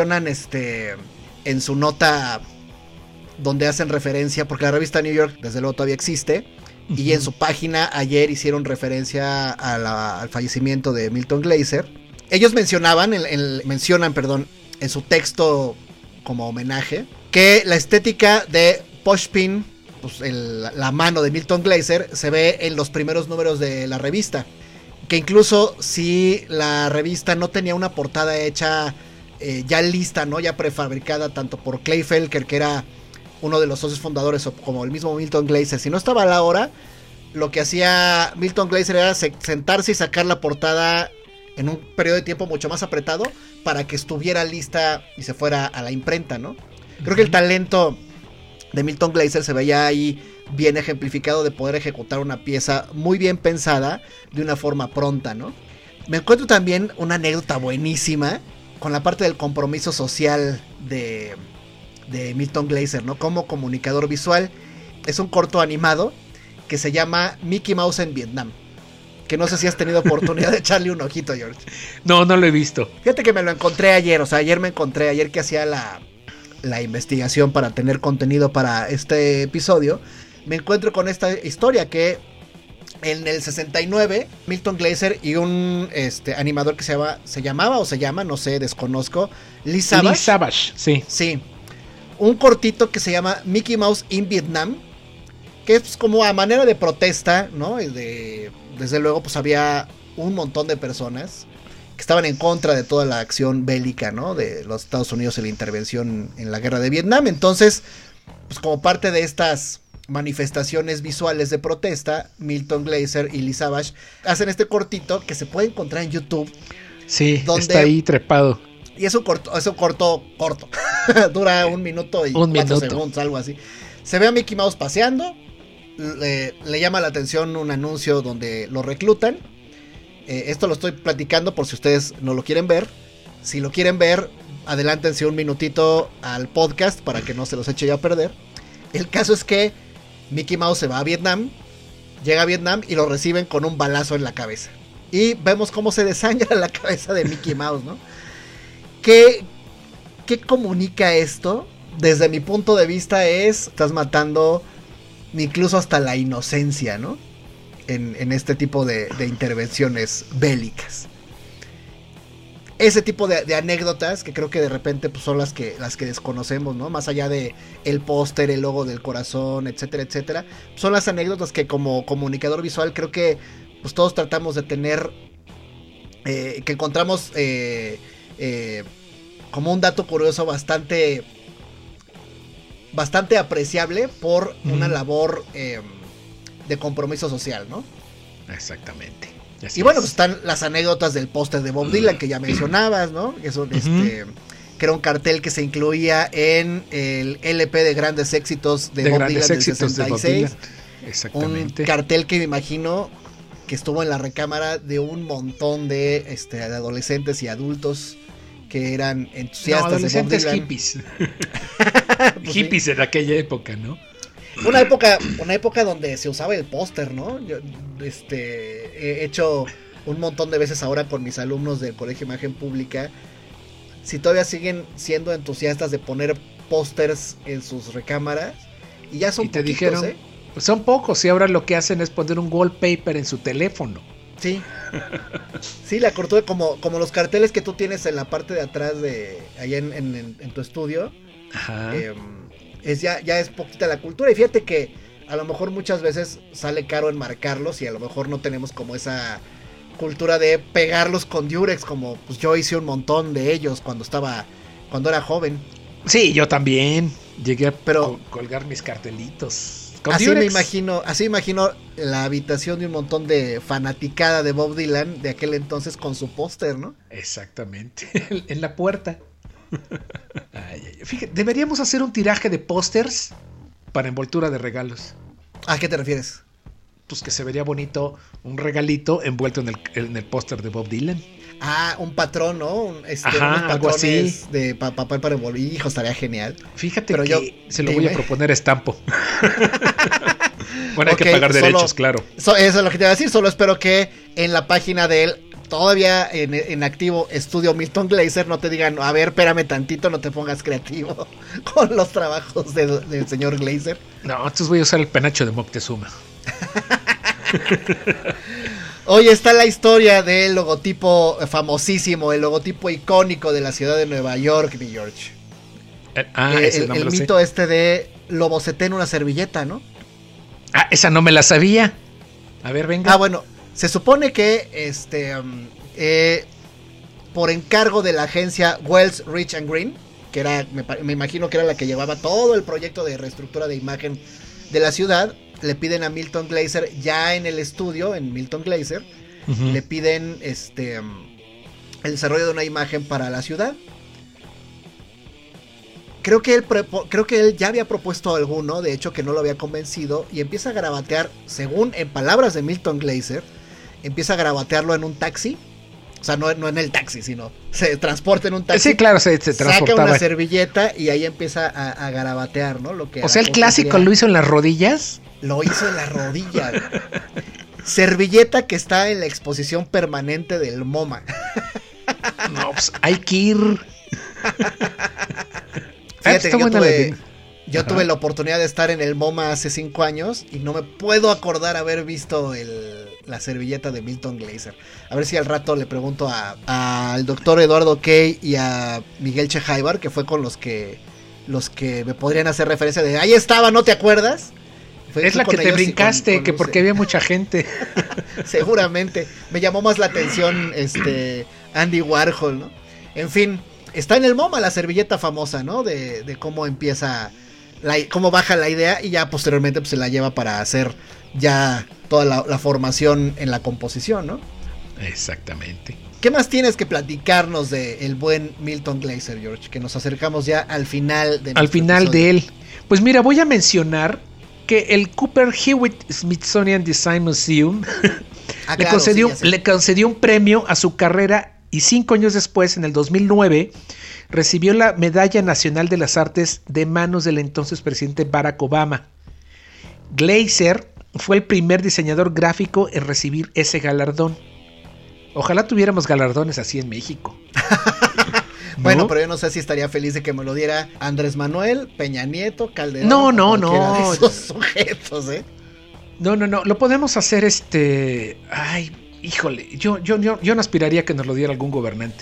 en su nota donde hacen referencia, porque la revista New York desde luego todavía existe, y en su página ayer hicieron referencia al fallecimiento de Milton Glaser. Ellos mencionan en su texto como homenaje, que la estética de Pushpin, pues la mano de Milton Glaser, se ve en los primeros números de la revista, que incluso si la revista no tenía una portada hecha ya lista, ¿no? Ya prefabricada tanto por Clay Felker, que era uno de los socios fundadores, o como el mismo Milton Glaser, si no estaba a la hora, lo que hacía Milton Glaser era sentarse y sacar la portada en un periodo de tiempo mucho más apretado para que estuviera lista y se fuera a la imprenta, ¿no? Creo que el talento de Milton Glaser se veía ahí bien ejemplificado, de poder ejecutar una pieza muy bien pensada de una forma pronta, ¿no? Me encuentro también una anécdota buenísima con la parte del compromiso social de Milton Glaser, ¿no? Como comunicador visual. Es un corto animado que se llama Mickey Mouse en Vietnam, que no sé si has tenido oportunidad de echarle un ojito, George. No lo he visto. Fíjate que me lo encontré ayer, ayer que hacía la investigación para tener contenido para este episodio, me encuentro con esta historia que en el 69 Milton Glaser y un animador que se llama, no sé, desconozco, Lee Savage, sí, un cortito que se llama Mickey Mouse in Vietnam, que es como a manera de protesta, ¿no? Desde luego pues había un montón de personas que estaban en contra de toda la acción bélica, ¿no? De los Estados Unidos en la intervención en la guerra de Vietnam. Entonces, pues como parte de estas manifestaciones visuales de protesta, Milton Glaser y Lee Savage hacen este cortito que se puede encontrar en YouTube. Sí, está ahí trepado. Y es un corto. Dura 1 minuto y 4 segundos, algo así. Se ve a Mickey Mouse paseando. Le llama la atención un anuncio donde lo reclutan. Esto lo estoy platicando por si ustedes no lo quieren ver. Si lo quieren ver, adelántense un minutito al podcast para que no se los eche ya a perder. El caso es que Mickey Mouse se va a Vietnam, llega a Vietnam y lo reciben con un balazo en la cabeza. Y vemos cómo se desangra la cabeza de Mickey Mouse, ¿no? ¿Qué comunica esto? Desde mi punto de vista estás matando incluso hasta la inocencia, ¿no? En este tipo de intervenciones bélicas. ese tipo de anécdotas que creo que de repente pues, son las que desconocemos, ¿no? Más allá de el póster, el logo del corazón, etcétera, etcétera. Son las anécdotas que como comunicador visual creo que pues todos tratamos de tener, que encontramos como un dato curioso bastante apreciable por una labor de compromiso social, ¿no? Exactamente. Y bueno, pues están las anécdotas del póster de Bob Dylan que ya mencionabas, ¿no? Que son que era un cartel que se incluía en el LP de grandes éxitos de Bob Dylan del 66. Exactamente. Un cartel que me imagino que estuvo en la recámara de un montón de adolescentes y adultos que eran entusiastas de Bob Dylan. Hippies. Pues hippies sí. En aquella época, ¿no? Una época donde se usaba el póster, ¿no? Yo he hecho un montón de veces ahora con mis alumnos del Colegio Imagen Pública. Si todavía siguen siendo entusiastas de poner pósters en sus recámaras, y ya son poquitos, dijeron, pues son pocos, y ahora lo que hacen es poner un wallpaper en su teléfono. Sí. Sí, la cortura como los carteles que tú tienes en la parte de atrás de allá en tu estudio. Ajá. Ya es poquita la cultura, y fíjate que a lo mejor muchas veces sale caro enmarcarlos y a lo mejor no tenemos como esa cultura de pegarlos con Durex, como pues yo hice un montón de ellos cuando era joven. Sí, yo también llegué a colgar mis cartelitos con así Durex. me imagino la habitación de un montón de fanaticada de Bob Dylan de aquel entonces con su póster, ¿no? Exactamente, en la puerta. Fíjate, deberíamos hacer un tiraje de pósters para envoltura de regalos. ¿A qué te refieres? Pues que se vería bonito un regalito envuelto en el póster de Bob Dylan. Ah, un patrón, ¿no? Unos algo así. De papel para envolver. Hijo, estaría genial. Fíjate pero que se lo voy a proponer a Estampo. Bueno, hay que pagar derechos, claro. Eso es lo que te iba a decir. Solo espero que en la página de él, todavía en activo, Estudio Milton Glaser, no te digan, a ver, espérame tantito, no te pongas creativo con los trabajos del señor Glaser. No, entonces voy a usar el penacho de Moctezuma. Hoy está la historia del logotipo famosísimo, el logotipo icónico de la ciudad de Nueva York, New York. El mito de Loboceté en una servilleta, ¿no? Ah, esa no me la sabía. A ver, venga. Ah, bueno, se supone que por encargo de la agencia Wells, Rich and Green, que era, me imagino que era la que llevaba todo el proyecto de reestructura de imagen de la ciudad, le piden a Milton Glaser, ya en el estudio, en Milton Glaser, le piden el desarrollo de una imagen para la ciudad. Creo que él ya había propuesto alguno, de hecho que no lo había convencido, y empieza a garabatear, según en palabras de Milton Glaser, empieza a garabatearlo en un taxi. O sea, no en el taxi, sino se transporta en un taxi. Sí, claro, se transportaba. Saca una servilleta y ahí empieza a garabatear, ¿no? O sea, el clásico lo hizo en las rodillas. Lo hizo en las rodillas. Servilleta que está en la exposición permanente del MoMA. No, pues hay que ir. Fíjate que yo tuve la oportunidad de estar en el MoMA hace 5 años y no me puedo acordar haber visto la servilleta de Milton Glaser. A ver si al rato le pregunto al doctor Eduardo Kay y a Miguel Chejaibar, que fue con los que me podrían hacer referencia de ahí estaba, ¿no te acuerdas? Es la que te brincaste, que porque había mucha gente. Seguramente. Me llamó más la atención Andy Warhol, ¿no? En fin, está en el MoMA la servilleta famosa, ¿no? De cómo empieza, cómo baja la idea y ya posteriormente pues, se la lleva para hacer ya toda la formación en la composición, ¿no? Exactamente. ¿Qué más tienes que platicarnos de el buen Milton Glaser, George? Que nos acercamos ya al final de él. Pues mira, voy a mencionar que el Cooper Hewitt Smithsonian Design Museum le concedió un premio a su carrera y 5 años después, en el 2009, recibió la Medalla Nacional de las Artes de manos del entonces presidente Barack Obama. Glaser fue el primer diseñador gráfico en recibir ese galardón. Ojalá tuviéramos galardones así en México. Bueno, ¿no? Pero yo no sé si estaría feliz de que me lo diera Andrés Manuel, Peña Nieto, Calderón. No. De esos sujetos, ¿eh? No. Lo podemos hacer, Ay, híjole. Yo no aspiraría a que nos lo diera algún gobernante.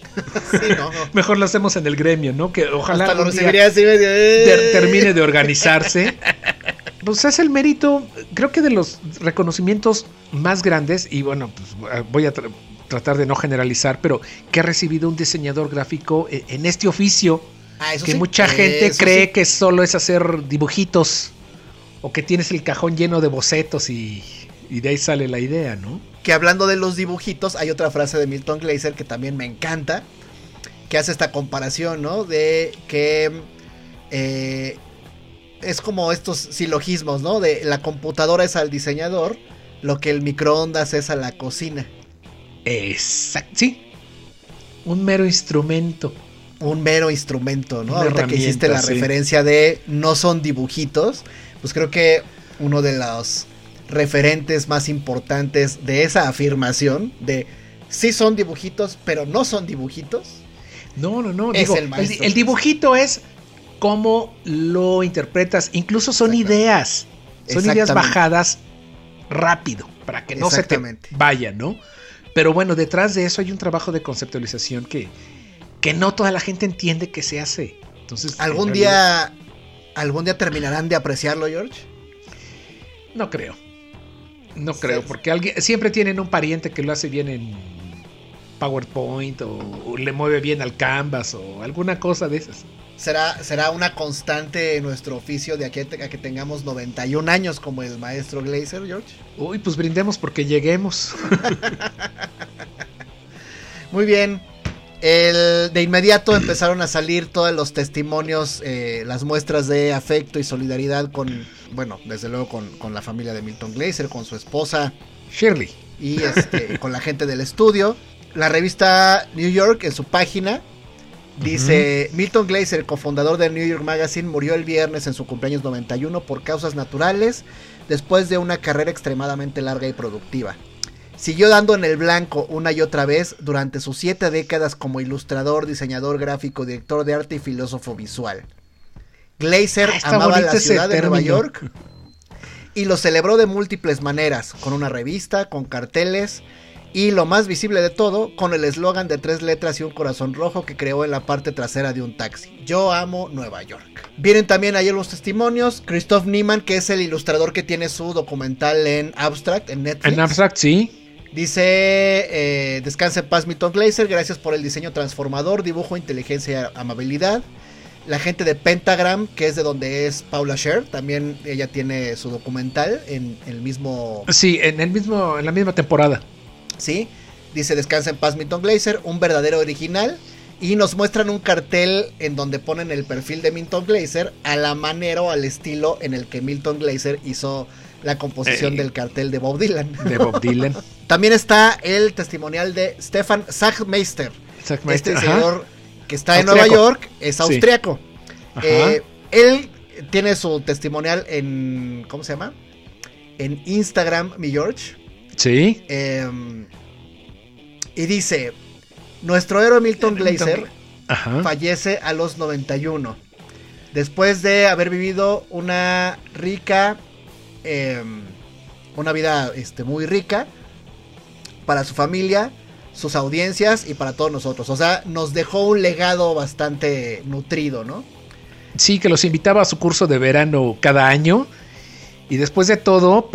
Sí, no. Mejor lo hacemos en el gremio, ¿no? Que ojalá hasta lo algún día recibiría así medio... termine de organizarse. Pues es el mérito, creo que de los reconocimientos más grandes, y bueno, pues voy a tratar de no generalizar, pero que ha recibido un diseñador gráfico en este oficio, Eso que sí, mucha gente eso cree sí. que solo es hacer dibujitos, o que tienes el cajón lleno de bocetos y de ahí sale la idea, ¿no? Que hablando de los dibujitos, hay otra frase de Milton Glaser que también me encanta, que hace esta comparación, ¿no? De que es como estos silogismos, ¿no? De la computadora es al diseñador, lo que el microondas es a la cocina. Exacto, sí. Un mero instrumento. Un mero instrumento, ¿no? Una Ahorita que hiciste la sí. referencia de no son dibujitos, pues creo que uno de los referentes más importantes de esa afirmación de sí son dibujitos, pero no son dibujitos. No. Es Digo, el maestro. el dibujito es cómo lo interpretas. Incluso son ideas. Son ideas bajadas rápido para que no se te vayan, ¿no? Pero bueno, detrás de eso hay un trabajo de conceptualización que no toda la gente entiende que se hace. Entonces, ¿Algún día terminarán de apreciarlo, George? No creo. No creo, porque siempre tienen un pariente que lo hace bien en PowerPoint o le mueve bien al Canvas o alguna cosa de esas. ¿Será una constante en nuestro oficio de aquí a que tengamos 91 años como el maestro Glaser, George? Uy, pues brindemos porque lleguemos. Muy bien. De inmediato empezaron a salir todos los testimonios, las muestras de afecto y solidaridad con, bueno, desde luego con la familia de Milton Glaser, con su esposa Shirley y con la gente del estudio. La revista New York en su página dice: Milton Glaser, cofundador de New York Magazine, murió el viernes en su cumpleaños 91 por causas naturales después de una carrera extremadamente larga y productiva. Siguió dando en el blanco una y otra vez durante sus 7 décadas como ilustrador, diseñador gráfico, director de arte y filósofo visual. Glaser amaba la ciudad de Nueva York y lo celebró de múltiples maneras, con una revista, con carteles y, lo más visible de todo, con el eslogan de 3 letras y un corazón rojo que creó en la parte trasera de un taxi: yo amo Nueva York. Vienen también ahí los testimonios. Christoph Niemann, que es el ilustrador que tiene su documental en Abstract, en Netflix. En Abstract, sí. Dice: descanse en paz Milton Glaser, gracias por el diseño transformador, dibujo, inteligencia y amabilidad. La gente de Pentagram, que es de donde es Paula Scher, también ella tiene su documental en el mismo... Sí, en la misma temporada. Sí, dice: descansa en paz Milton Glaser, un verdadero original. Y nos muestran un cartel en donde ponen el perfil de Milton Glaser a la manera o al estilo en el que Milton Glaser hizo la composición del cartel de Bob Dylan. De Bob Dylan. También está el testimonial de Stefan Sagmeister. Este señor que está en Nueva York, es austriaco. Sí. Él tiene su testimonial en... ¿cómo se llama? En Instagram, mi George. Sí. Y dice: nuestro héroe Milton Glaser fallece a los 91. Después de haber vivido una rica... una vida muy rica para su familia, sus audiencias y para todos nosotros. O sea, nos dejó un legado bastante nutrido, ¿no? Sí, que los invitaba a su curso de verano cada año. Y después de todo,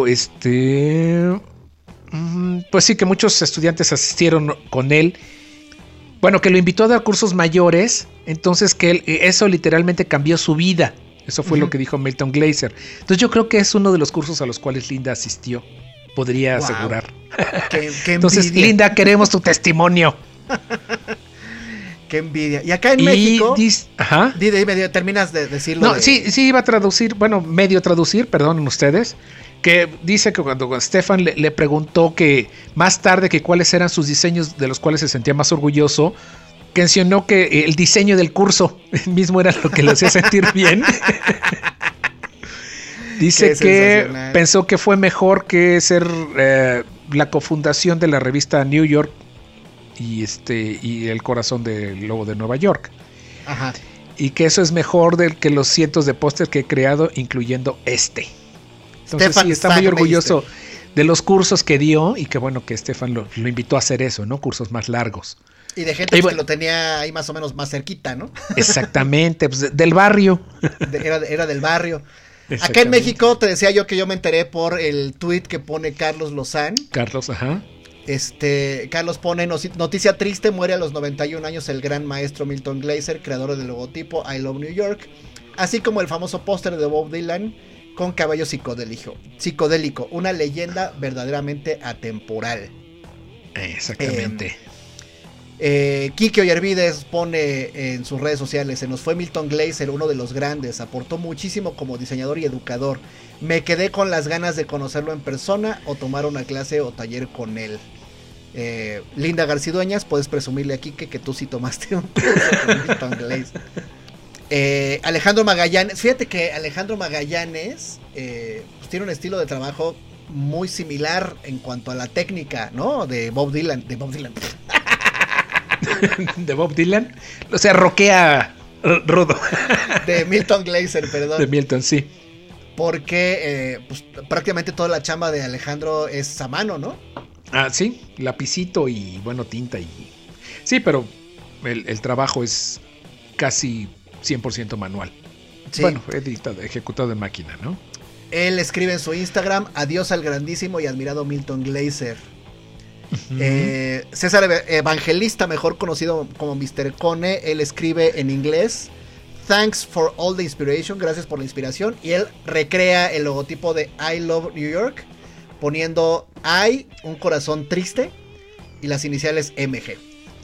pues sí, que muchos estudiantes asistieron con él. Bueno, que lo invitó a dar cursos mayores. Entonces que eso literalmente cambió su vida. Eso fue lo que dijo Milton Glaser. Entonces yo creo que es uno de los cursos a los cuales Linda asistió. Podría asegurar. Qué Entonces, envidia. Linda, queremos tu testimonio. Qué envidia. Y acá en México... Ajá. Dime, terminas de decirlo. No, sí, iba a traducir, medio traducir, perdonen ustedes, que dice que cuando Stefan le preguntó que más tarde que cuáles eran sus diseños de los cuales se sentía más orgulloso, que mencionó que el diseño del curso mismo era lo que le hacía sentir bien. Dice que pensó que fue mejor que ser la cofundación de la revista New York y el corazón del lobo de Nueva York. Ajá. Y que eso es mejor que los cientos de pósters que he creado, incluyendo este. Entonces sí, está muy orgulloso de los cursos que dio y que bueno que Stefan lo invitó a hacer eso, ¿no? Cursos más largos. Y de gente que lo tenía ahí más o menos más cerquita, ¿no? Exactamente, pues del barrio. Era del barrio. Acá en México te decía yo que yo me enteré por el tweet que pone Carlos Lozán. Carlos, ajá. Carlos pone: noticia triste, muere a los 91 años el gran maestro Milton Glaser, creador del logotipo I Love New York, así como el famoso póster de Bob Dylan con cabello psicodélico, una leyenda verdaderamente atemporal. Exactamente. Quique Oyervides pone en sus redes sociales: se nos fue Milton Glaser, uno de los grandes, aportó muchísimo como diseñador y educador. Me quedé con las ganas de conocerlo en persona o tomar una clase o taller con él. Linda Garcidueñas, puedes presumirle a Quique que tú sí tomaste un curso con Milton Glaser. Alejandro Magallanes, fíjate que Alejandro Magallanes pues tiene un estilo de trabajo muy similar en cuanto a la técnica, ¿no? De Bob Dylan. De Bob Dylan, o sea, rockea rudo. De Milton Glaser, perdón. De Milton, sí. Porque pues, prácticamente toda la chamba de Alejandro es a mano, ¿no? Ah, sí, lapicito y bueno, tinta y... Sí, pero el trabajo es casi 100% manual. Sí. Bueno, ejecutado en máquina, ¿no? Él escribe en su Instagram: adiós al grandísimo y admirado Milton Glaser. César Evangelista, mejor conocido como Mr. Cone, él escribe en inglés: thanks for all the inspiration, gracias por la inspiración, y él recrea el logotipo de I Love New York poniendo I, un corazón triste, y las iniciales MG.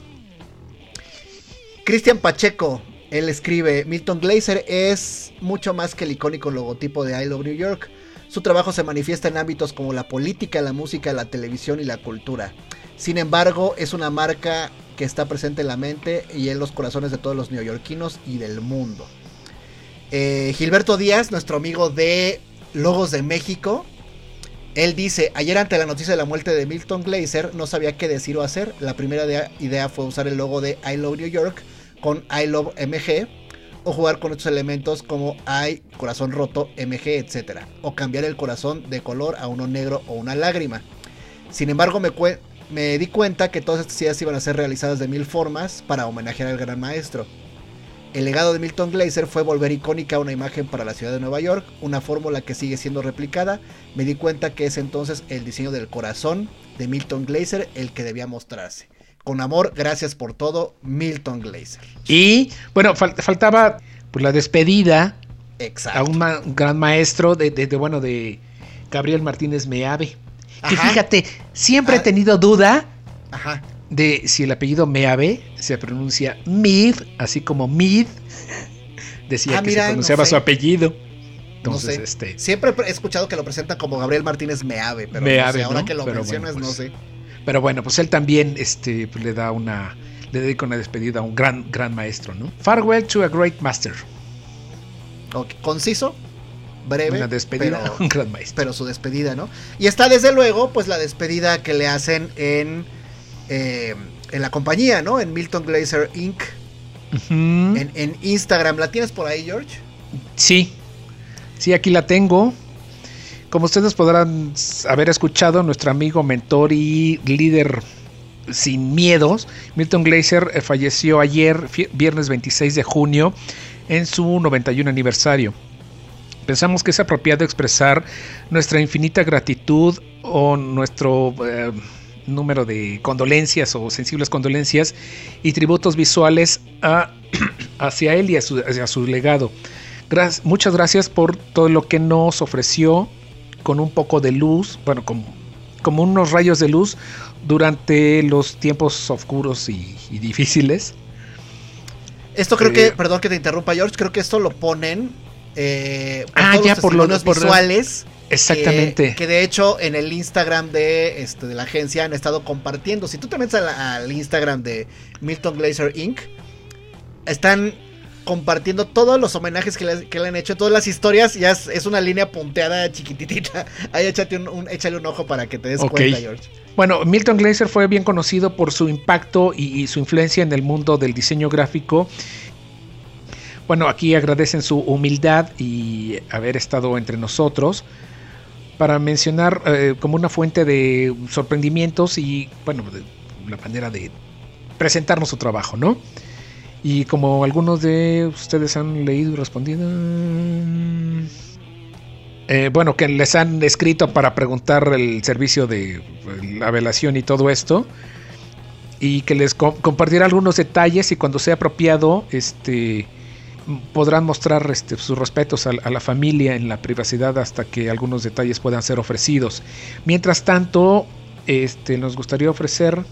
Cristian Pacheco, él escribe: Milton Glaser es mucho más que el icónico logotipo de I Love New York. Su trabajo se manifiesta en ámbitos como la política, la música, la televisión y la cultura. Sin embargo, es una marca que está presente en la mente y en los corazones de todos los neoyorquinos y del mundo. Gilberto Díaz, nuestro amigo de Logos de México, él dice: ayer, ante la noticia de la muerte de Milton Glaser, no sabía qué decir o hacer. La primera idea fue usar el logo de I Love New York con I Love MG, o jugar con estos elementos como I, corazón roto, MG, etc. O cambiar el corazón de color a uno negro o una lágrima. Sin embargo, me di cuenta que todas estas ideas iban a ser realizadas de 1000 formas para homenajear al gran maestro. El legado de Milton Glaser fue volver icónica una imagen para la ciudad de Nueva York, una fórmula que sigue siendo replicada. Me di cuenta que es entonces el diseño del corazón de Milton Glaser el que debía mostrarse. Con amor, gracias por todo, Milton Glaser. Y bueno, faltaba pues la despedida. Exacto. A un gran maestro de Gabriel Martínez Meave. Que fíjate, siempre he tenido duda de si el apellido Meave se pronuncia Mid, así como Mid. Decía que se pronunciaba su apellido. Entonces, no sé. Siempre he escuchado que lo presentan como Gabriel Martínez Meave, pero Meave, no sé, ahora ¿no? que lo mencionas, bueno, pues, no sé. Pero bueno, pues él también pues le dedica una despedida a un gran maestro, ¿no? Farewell to a great master. Okay. Conciso, breve, una despedida a un gran maestro. Pero su despedida, ¿no? Y está desde luego pues la despedida que le hacen en la compañía, ¿no? En Milton Glaser Inc. Uh-huh. En Instagram. ¿La tienes por ahí, George? Sí, aquí la tengo. Como ustedes podrán haber escuchado, nuestro amigo, mentor y líder sin miedos, Milton Glaser, falleció ayer, viernes 26 de junio, en su 91 aniversario. Pensamos que es apropiado expresar nuestra infinita gratitud o nuestro número de condolencias o sensibles condolencias y tributos visuales hacia él y hacia su legado. Muchas gracias por todo lo que nos ofreció con un poco de luz, bueno, como unos rayos de luz durante los tiempos oscuros y difíciles. Esto creo que, perdón que te interrumpa, George, creo que esto lo ponen por los visuales. Exactamente. Que de hecho en el Instagram de la agencia han estado compartiendo. Si tú te metes al Instagram de Milton Glaser Inc., están compartiendo todos los homenajes que le han hecho, todas las historias. Ya es una línea punteada chiquititita. Ahí échale un ojo para que te des cuenta, George. Bueno, Milton Glaser fue bien conocido por su impacto y su influencia en el mundo del diseño gráfico. Bueno, aquí agradecen su humildad y haber estado entre nosotros para mencionar como una fuente de sorprendimientos y, bueno, de la manera de presentarnos su trabajo, ¿no? Y como algunos de ustedes han leído y respondido, bueno, que les han escrito para preguntar el servicio de la velación y todo esto, y que les compartirá algunos detalles, y cuando sea apropiado, podrán mostrar sus respetos a la familia en la privacidad hasta que algunos detalles puedan ser ofrecidos. Mientras tanto, nos gustaría ofrecer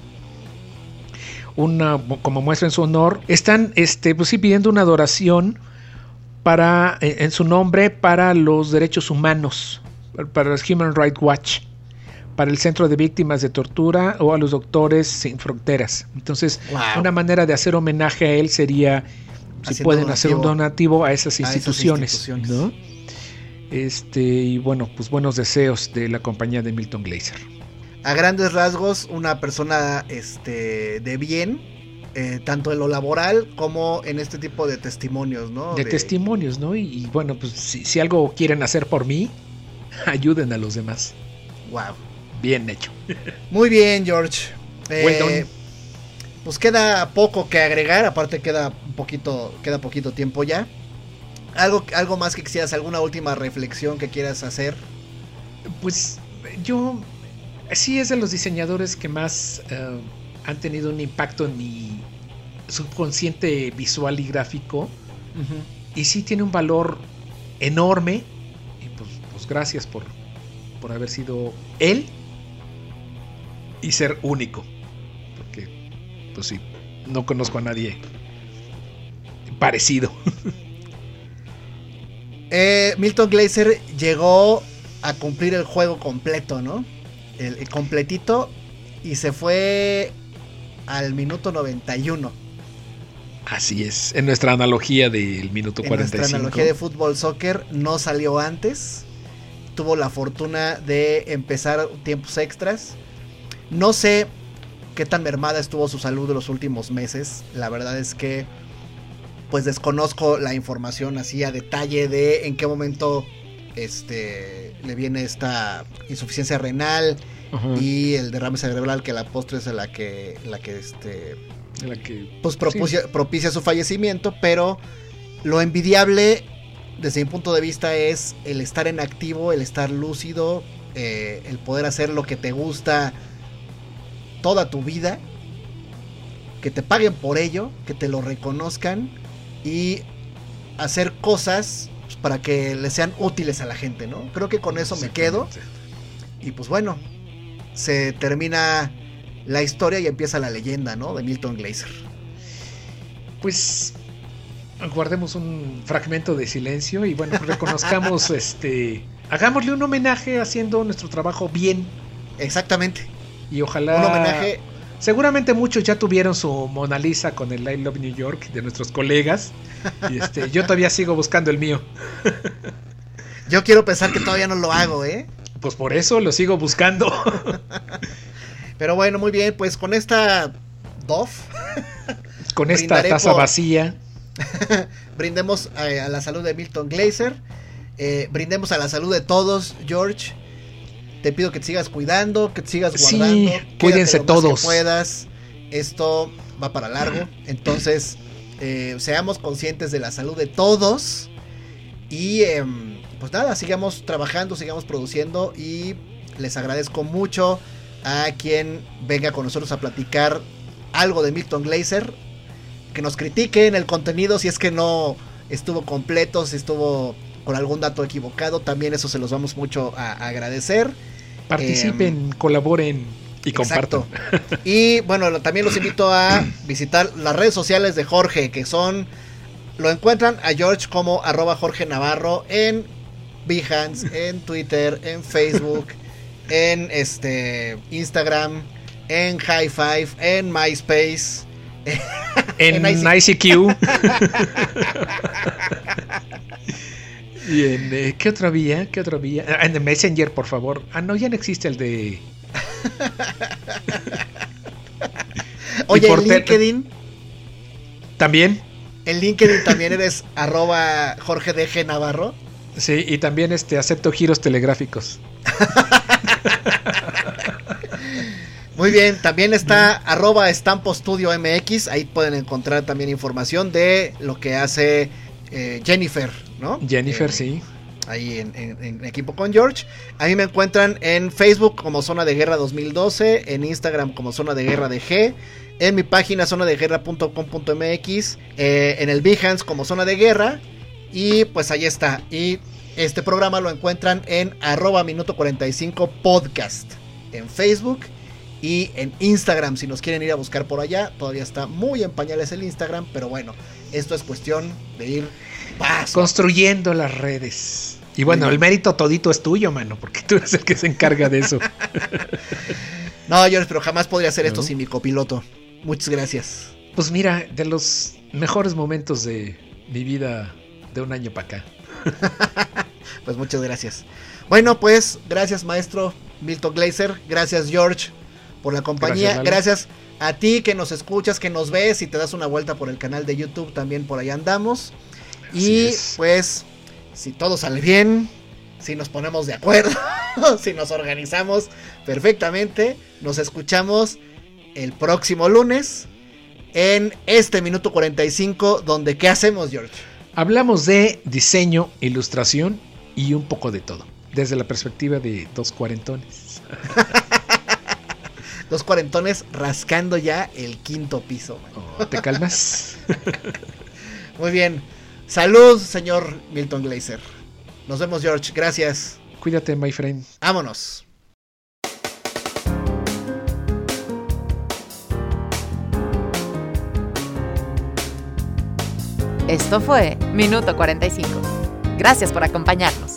como muestra en su honor, están pues sí, pidiendo una adoración en su nombre para los derechos humanos, para los Human Rights Watch, para el Centro de Víctimas de Tortura o a los Doctores Sin Fronteras. Entonces, una manera de hacer homenaje a él sería, si pueden hacer un donativo a esas instituciones, ¿no? Y bueno, pues buenos deseos de la compañía de Milton Glaser. A grandes rasgos, una persona de bien, tanto en lo laboral como en este tipo de testimonios, ¿no? De testimonios, ¿no? Y bueno, pues si algo quieren hacer por mí, ayuden a los demás. Wow. Bien hecho. Muy bien, George. Well done. Pues queda poco que agregar, aparte queda poquito tiempo ya. Algo más que quisieras, alguna última reflexión que quieras hacer. Pues yo sí es de los diseñadores que más han tenido un impacto en mi subconsciente visual y gráfico. Uh-huh. Y sí tiene un valor enorme. Y pues gracias por haber sido él y ser único. Porque pues sí, no conozco a nadie parecido. Milton Glaser llegó a cumplir el juego completo, ¿no? El completito, y se fue al minuto 91. Así es, en nuestra analogía del minuto 45. En nuestra analogía de fútbol soccer no salió antes. Tuvo la fortuna de empezar tiempos extras. No sé qué tan mermada estuvo su salud en los últimos meses. La verdad es que pues desconozco la información así a detalle de en qué momento le viene esta insuficiencia renal. Uh-huh. Y el derrame cerebral, que la postre es la que pues propicia su fallecimiento. Pero lo envidiable desde mi punto de vista es el estar en activo, el estar lúcido, el poder hacer lo que te gusta toda tu vida, que te paguen por ello, que te lo reconozcan y hacer cosas pues, para que le sean útiles a la gente, ¿no? Creo que con eso me quedo. Y pues bueno, se termina la historia y empieza la leyenda, ¿no? De Milton Glaser. Pues guardemos un fragmento de silencio y bueno, reconozcamos, hagámosle un homenaje haciendo nuestro trabajo bien. Exactamente. Y ojalá un homenaje. Seguramente muchos ya tuvieron su Mona Lisa con el I Love New York de nuestros colegas. Y yo todavía sigo buscando el mío. Yo quiero pensar que todavía no lo hago, ¿eh? Pues por eso lo sigo buscando. Pero bueno, muy bien, pues con esta Dove, con esta taza vacía, brindemos a la salud de Milton Glaser, brindemos a la salud de todos. George, te pido que te sigas cuidando, que te sigas guardando. Sí, cuídense todos. Que puedas. Esto va para largo, entonces seamos conscientes de la salud de todos y pues nada, sigamos trabajando, sigamos produciendo y les agradezco mucho a quien venga con nosotros a platicar algo de Milton Glaser, que nos critiquen el contenido si es que no estuvo completo, si estuvo con algún dato equivocado, también eso se los vamos mucho a agradecer. Participen, colaboren y compartan. Y bueno, también los invito a visitar las redes sociales de Jorge, que son, lo encuentran a George como @Jorge Navarro en Behance, en Twitter, en Facebook, en Instagram, en High Five, en MySpace, en ICQ. Y en ¿qué otra vía? En el Messenger, por favor. No, ya no existe el de. Oye, en LinkedIn. ¿También? En LinkedIn también eres @Jorge DG Navarro. Sí, y también acepto giros telegráficos. Muy bien, también está @estampostudio.mx, ahí pueden encontrar también información de lo que hace Jennifer, ¿no? Jennifer, sí. Ahí en equipo con George. A mí me encuentran en Facebook como Zona de Guerra 2012, en Instagram como Zona de Guerra DG, en mi página zonadeguerra.com.mx, en el Behance como Zona de Guerra, y pues ahí está. Y este programa lo encuentran en @minuto45 podcast en Facebook y en Instagram, si nos quieren ir a buscar por allá. Todavía está muy en pañales el Instagram, pero bueno, esto es cuestión de ir construyendo las redes. Y bueno, el mérito todito es tuyo, mano, porque tú eres el que se encarga de eso. No, George, pero jamás podría hacer esto sin mi copiloto. Muchas gracias. Pues mira, de los mejores momentos de mi vida de un año para acá. Pues muchas gracias. Bueno, pues gracias, maestro Milton Glaser. Gracias, George, por la compañía. Gracias a ti que nos escuchas, que nos ves y te das una vuelta por el canal de YouTube. También por ahí andamos. Y pues, si todo sale bien, si nos ponemos de acuerdo, si nos organizamos perfectamente, nos escuchamos el próximo lunes en este Minuto 45, donde ¿qué hacemos, George? Hablamos de diseño, ilustración y un poco de todo, desde la perspectiva de dos cuarentones. Dos cuarentones rascando ya el quinto piso. Oh, ¿te calmas? Muy bien. Salud, señor Milton Glaser. Nos vemos, George. Gracias. Cuídate, my friend. Vámonos. Esto fue Minuto 45. Gracias por acompañarnos.